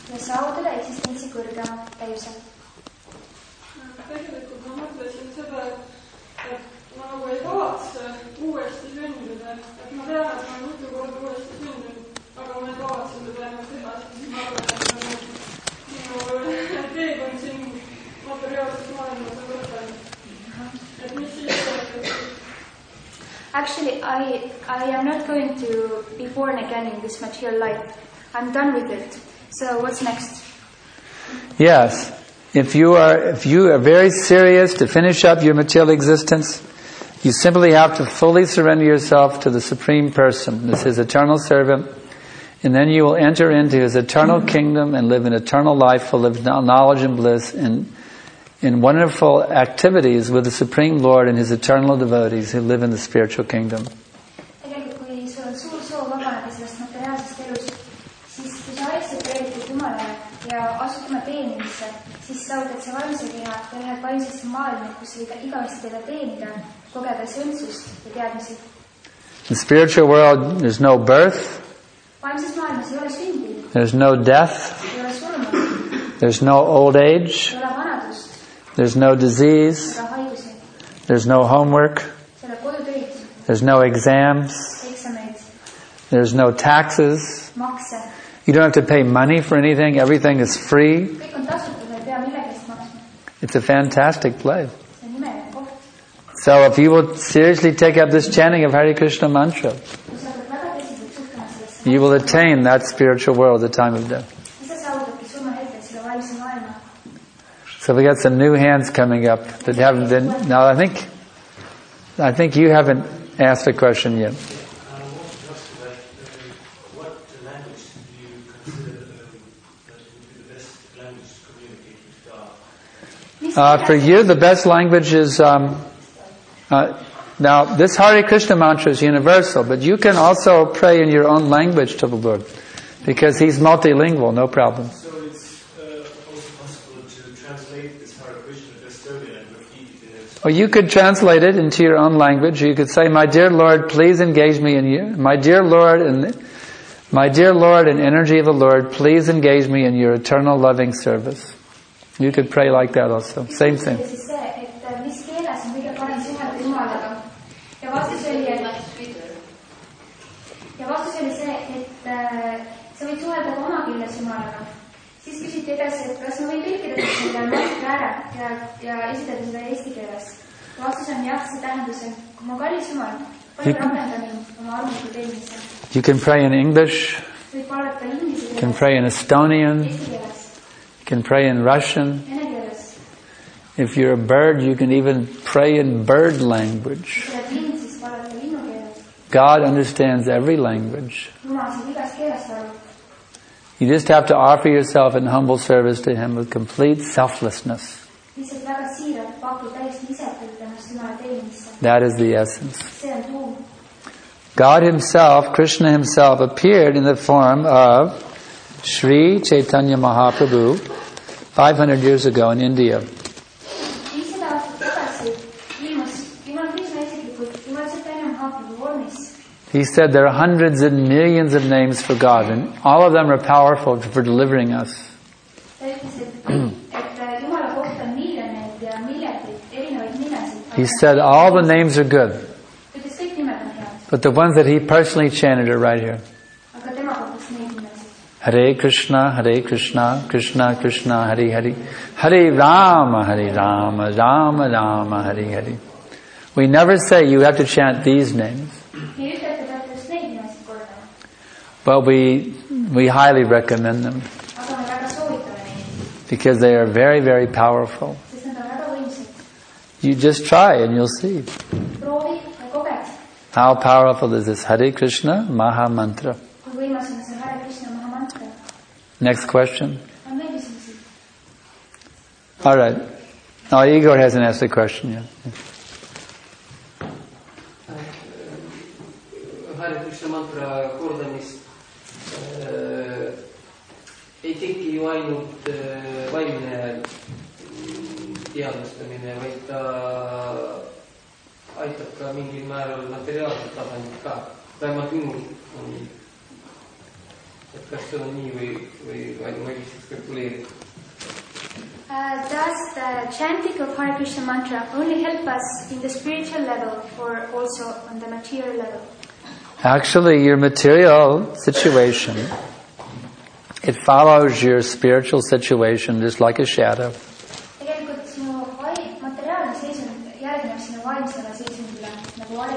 Actually, I am not going to be born again in this material life. I'm done with it. So what's next? Yes. If you are very serious to finish up your material existence, you simply have to fully surrender yourself to the Supreme Person as His eternal servant, and then you will enter into His eternal kingdom and live an eternal life full of knowledge and bliss in wonderful activities with the Supreme Lord and His eternal devotees who live in the spiritual kingdom. In the spiritual world, there's no birth, there's no death, there's no old age, there's no disease, there's no homework, there's no exams, there's no taxes, you don't have to pay money for anything, everything is free. It's a fantastic place. So if you will seriously take up this chanting of Hare Krishna mantra, you will attain that spiritual world at the time of death. So we got some new hands coming up that haven't been. Now I think you haven't asked a question yet. What language do you consider that would be the best language to communicate with God? For you, the best language is. Now, this Hare Krishna mantra is universal, but you can also pray in your own language to the Lord, because He's multilingual, no problem. So it's also possible to translate this Hare Krishna to Estonian and repeat it. Or you could translate it into your own language. You could say, "My dear Lord, please engage me in you. My dear Lord, and energy of the Lord, please engage me in your eternal loving service." You could pray like that also. Same thing. Ja vastus oli see, et sa võid suhelda ka oma keeles Jumalaga. Siis küsiti edasi, et kas ma võin tõlkida selle maski ära ja esitada seda eesti keeles. Ja vastus on jah, see tähendus, et kui ma kallis Jumal, palju rakendan oma armuliku teenmise. You can pray in English. Võid palvata inglise keeles. You can pray in Estonian. Eesti keeles. You can pray in Russian. Vene keeles. If you're a bird, you can even pray in bird language. God understands every language. You just have to offer yourself in humble service to Him with complete selflessness. That is the essence. see on tuum. God Himself, Krishna Himself, appeared in the form of Sri Chaitanya Mahaprabhu 500 years ago in India. 500 aastat tagasi ilmus Jumal Krishna isiklikult Jumal Chaitanya Mahaprabhu vormis. He said there are hundreds and millions of names for God, and all of them are powerful for delivering us. Ta ütles, et Jumala kohta on miljoneid ja miljardeid erinevaid nimesid. He said all the names are good, Ütles kõik nimed on head, but the ones that He personally chanted are right here. aga tema kohtas neid nimesid. Hare Krishna, Krishna Krishna, Hare Hare, Hare Rama, Rama Rama, Hare Hare. We never say you have to chant these names, Ei ütle, et te peate just neid nimesid kordama, but we highly recommend them aga me väga soovitame neid, because they are very, very powerful. sest nad on väga võimsad. You just try and you'll see Proovi ja koged, how powerful is this Hare Krishna Maha Mantra. kui võimas on see Hare Krishna Mahamantra. Next question. On veel küsimusi? All right. Oh, Igor hasn't asked a question yet. Hare Krishna mantra kordamist ei teki ju ainult vaimne teadvustamine, vaid ta aitab ka mingil määral materiaalset tasandit ka. Vähemalt minul on nii. Et kas see on nii või ma lihtsalt spekuleerin? Does the chanting of Hare Krishna mantra only help us in the spiritual level or also on the material level? Actually, your material situation, it follows your spiritual situation just like a shadow. Tegelikult sinu materiaalne seisund järgneb sinu vaimsele seisundile nagu vari.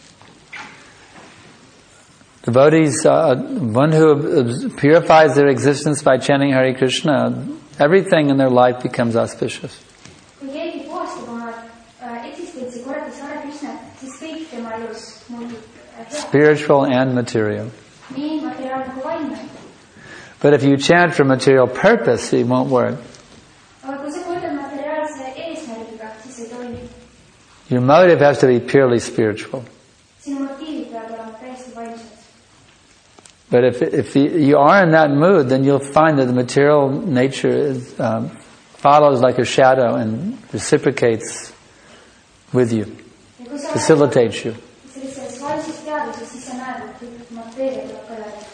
Devotees, one who purifies their existence by chanting Hare Krishna, everything in their life becomes auspicious. Kui keegi puhastab oma eksistentsi korrates Hare Krishnat, siis kõik tema elus muutub hea. Spiritual and material. Nii materiaalne kui vaimne. But if you chant for material purpose, it won't work. Aga kui sa kordad materiaalse eesmärgiga, siis ei toimi. Your motive has to be purely spiritual. Sinu motiivid peavad olema täiesti vaimsed. But if you are in that mood, then you'll find that the material nature is, follows like a shadow and reciprocates with you, facilitates you. Sellises vaimses teadvuses, siis sa näed, et mateeria tuleb ka läbi.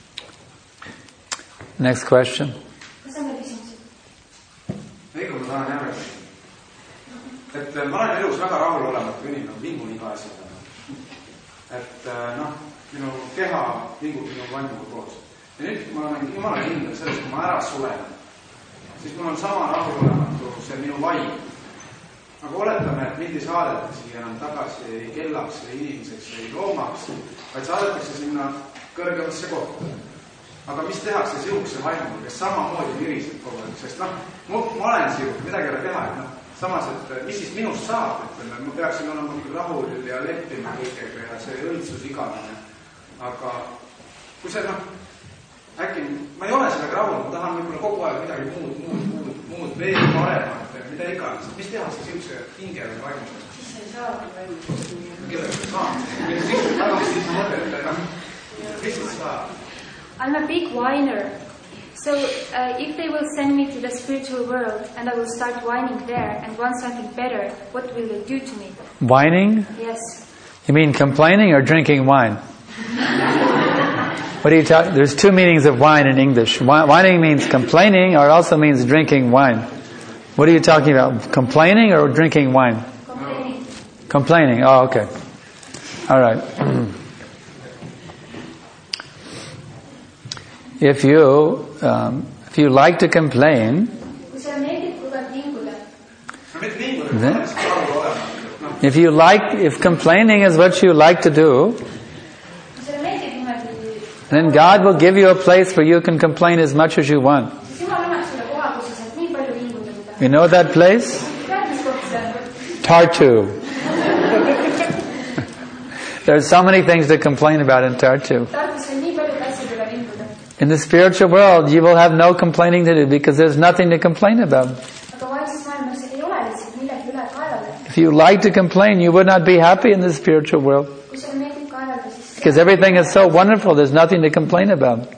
Next question. Kas on veel küsimusi? Ega ma tahan jälle, et ma olen elus väga rahulolematu inimene, vingun iga asjaga. Et minu keha vingub minu vaimuga koos. Ja nüüd, kui ma olen jumala kindel sellest, kui ma ära sulen, siis mul on sama rahulolematu see minu vaim. Aga oletame, et mind ei saadeta siia enam tagasi ei kellaks, ei inimeseks, ei loomaks, vaid saadetakse sinna kõrgemasse kohta. Aga mis tehakse sihukese vaimuga, kes samamoodi viriseb kogu aeg, sest ma olen sihuke, midagi ei ole teha, et samas, et mis siis minust saab, ütleme, ma peaksin olema rahul ja leppima kõigega ja see õitsus igavene. Aga kui see äkki, ma ei ole sellega rahul, ma tahan võib-olla kogu aeg midagi muud veel paremat, mida iganes. Mis tehakse sihukese hinge või vaimuga? Siis ei saagi vaimuga. Kellega ei saa? Mis siis saab? I'm a big whiner. So if they will send me to the spiritual world and I will start whining there and want something better, what will they do to me? Whining? Yes. You mean complaining or drinking wine? What are you talking? There's two meanings of wine in English. Whining means complaining or also means drinking wine. What are you talking about? Complaining or drinking wine? Complaining. Complaining. Oh, okay. All right. If you like to complain, if complaining is what you like to do, then God will give you a place where you can complain as much as you want. You know that place? Tartu. There's so many things to complain about in Tartu. In the spiritual world, you will have no complaining to do because there's nothing to complain about. If If you like to complain, you would not be happy in the spiritual world. Because everything is so wonderful, there's nothing to complain about.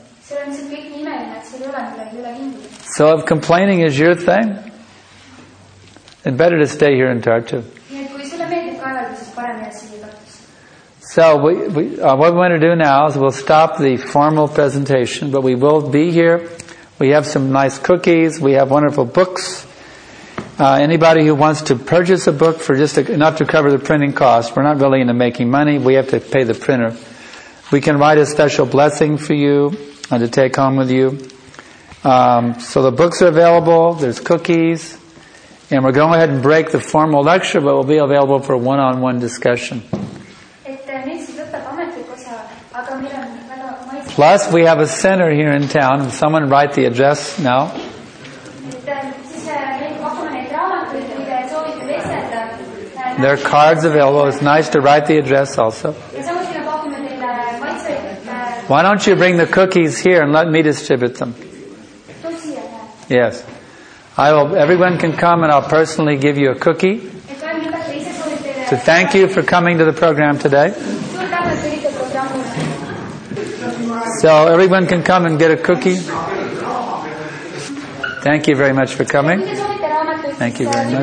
So if complaining is your thing, then better to stay here in Tartu. So what we want to do now is we'll stop the formal presentation, but we will be here. We have some nice cookies. We have wonderful books. Anybody who wants to purchase a book for just enough to cover the printing cost, we're not really into making money. We have to pay the printer. We can write a special blessing for you to take home with you. So the books are available. There's cookies. And we're going ahead and break the formal lecture, but we'll be available for one-on-one discussion. Plus, we have a center here in town. Someone write the address now. There are cards available. It's nice to write the address also. Why don't you bring the cookies here and let me distribute them? Yes. Everyone can come and I'll personally give you a cookie to thank you for coming to the program today. So everyone can come and get a cookie. Thank you very much for coming. Thank you very much.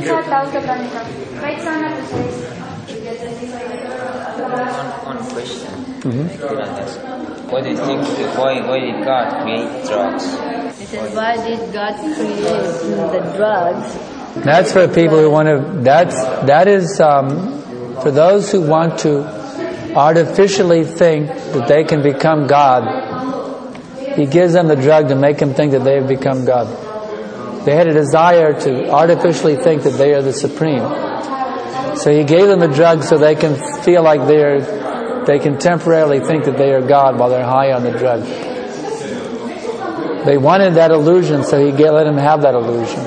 One question. What do you think? Why did God create drugs? It says, why did God create the drugs? That's for people who want to. That is for those who want to artificially think that they can become God. He gives them the drug to make them think that they have become God. They had a desire to artificially think that they are the supreme. So He gave them the drug so they can feel like they can temporarily think that they are God while they're high on the drug. They wanted that illusion, so He let them have that illusion.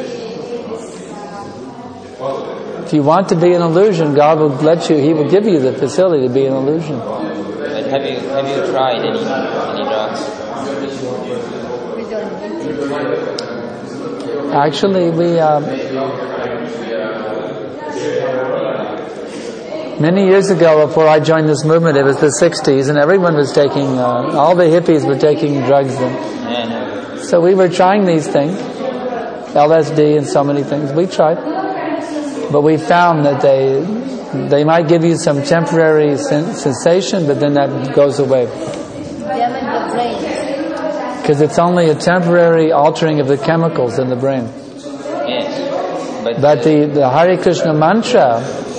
If you want to be an illusion, God will He will give you the facility to be an illusion. But have you tried any drugs? Actually, many years ago, before I joined this movement, it was the 60s, and everyone was taking, all the hippies were taking drugs then. So we were trying these things, LSD and so many things. We tried. But we found that they might give you some temporary sensation, but then that goes away. Because it's only a temporary altering of the chemicals in the brain. Yes. But the Hare Krishna mantra,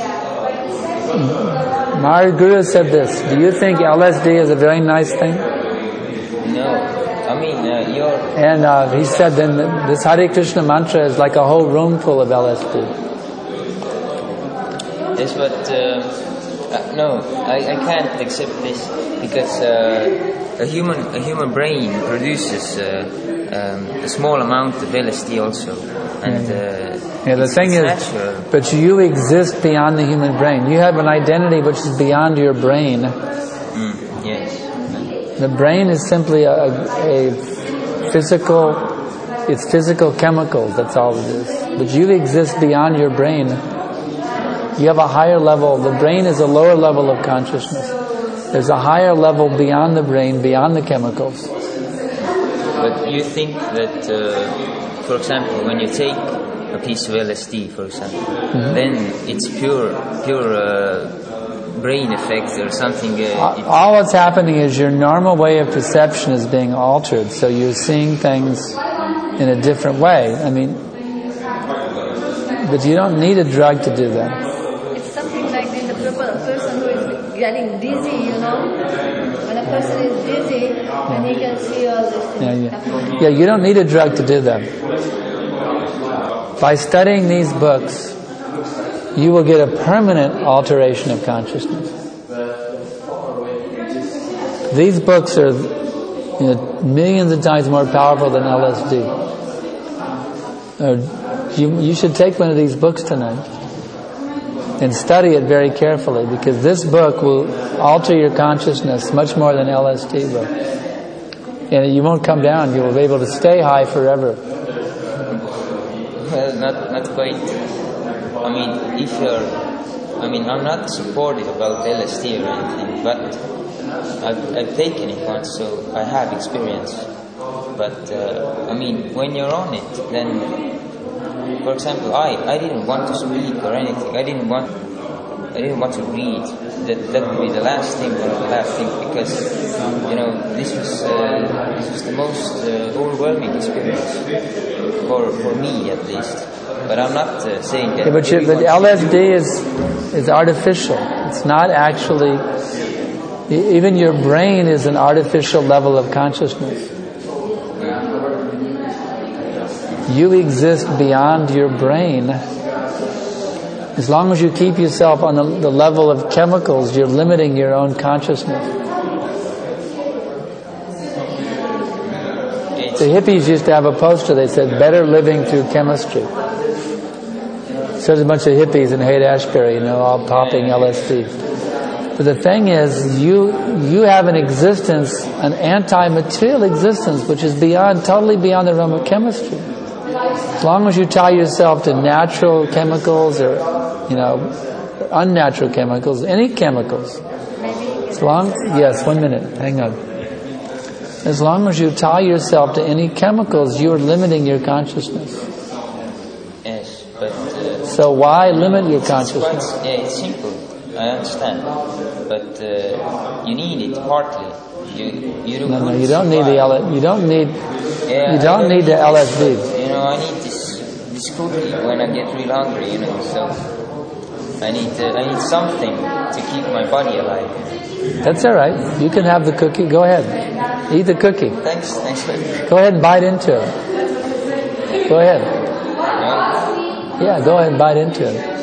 Maharaj Guru said this, do you think LSD is a very nice thing? No. I mean, And he said then this Hare Krishna mantra is like a whole room full of LSD. Yes, but no, I can't accept this because a human brain produces a small amount of LSD also, and the thing is, natural. But you exist beyond the human brain. You have an identity which is beyond your brain. Yes. The brain is simply a physical. It's physical chemicals. That's all it is. But you exist beyond your brain. You have a higher level. The brain is a lower level of consciousness. There's a higher level beyond the brain, beyond the chemicals. But you think that, for example, when you take a piece of LSD, for example, then it's pure brain effect or something. All that's happening is your normal way of perception is being altered. So you're seeing things in a different way. I mean, but you don't need a drug to do that. Person who is getting dizzy, you know, when a person is dizzy, and he can see all this things happening. Yeah, you don't need a drug to do that. By studying these books, you will get a permanent alteration of consciousness. These books are millions of times more powerful than LSD. You should take one of these books tonight and study it very carefully, because this book will alter your consciousness much more than LSD will. And you won't come down. You will be able to stay high forever. Well, not quite. I mean, I'm not supportive about LSD or anything, but I've taken it once, so I have experience. But when you're on it, then, for example, I didn't want to speak or anything. I didn't want to read. That would be the last thing, one of the last things, because this was the most overwhelming experience for me, at least. But I'm not saying that. Yeah, but LSD is artificial. It's not actually. Even your brain is an artificial level of consciousness. You exist beyond your brain. As long as you keep yourself on the level of chemicals, you're limiting your own consciousness. The hippies used to have a poster, they said, "Better living through chemistry." So there's a bunch of hippies in Haight-Ashbury, all popping LSD. But the thing is, you have an existence, an anti-material existence, which is totally beyond the realm of chemistry. As long as you tie yourself to natural chemicals or, unnatural chemicals, any chemicals. Yes, 1 minute, hang on. As long as you tie yourself to any chemicals, you are limiting your consciousness. Yes, but... so why limit your consciousness? It's simple, I understand. But you need it partly. You don't need the LSD. You don't need the LSD. I need this cookie when I get real hungry, so I need something to keep my body alive. That's all right. You can have the cookie. Go ahead. Eat the cookie. Thanks. Go ahead and bite into it. Go ahead. Yeah, go ahead and bite into it.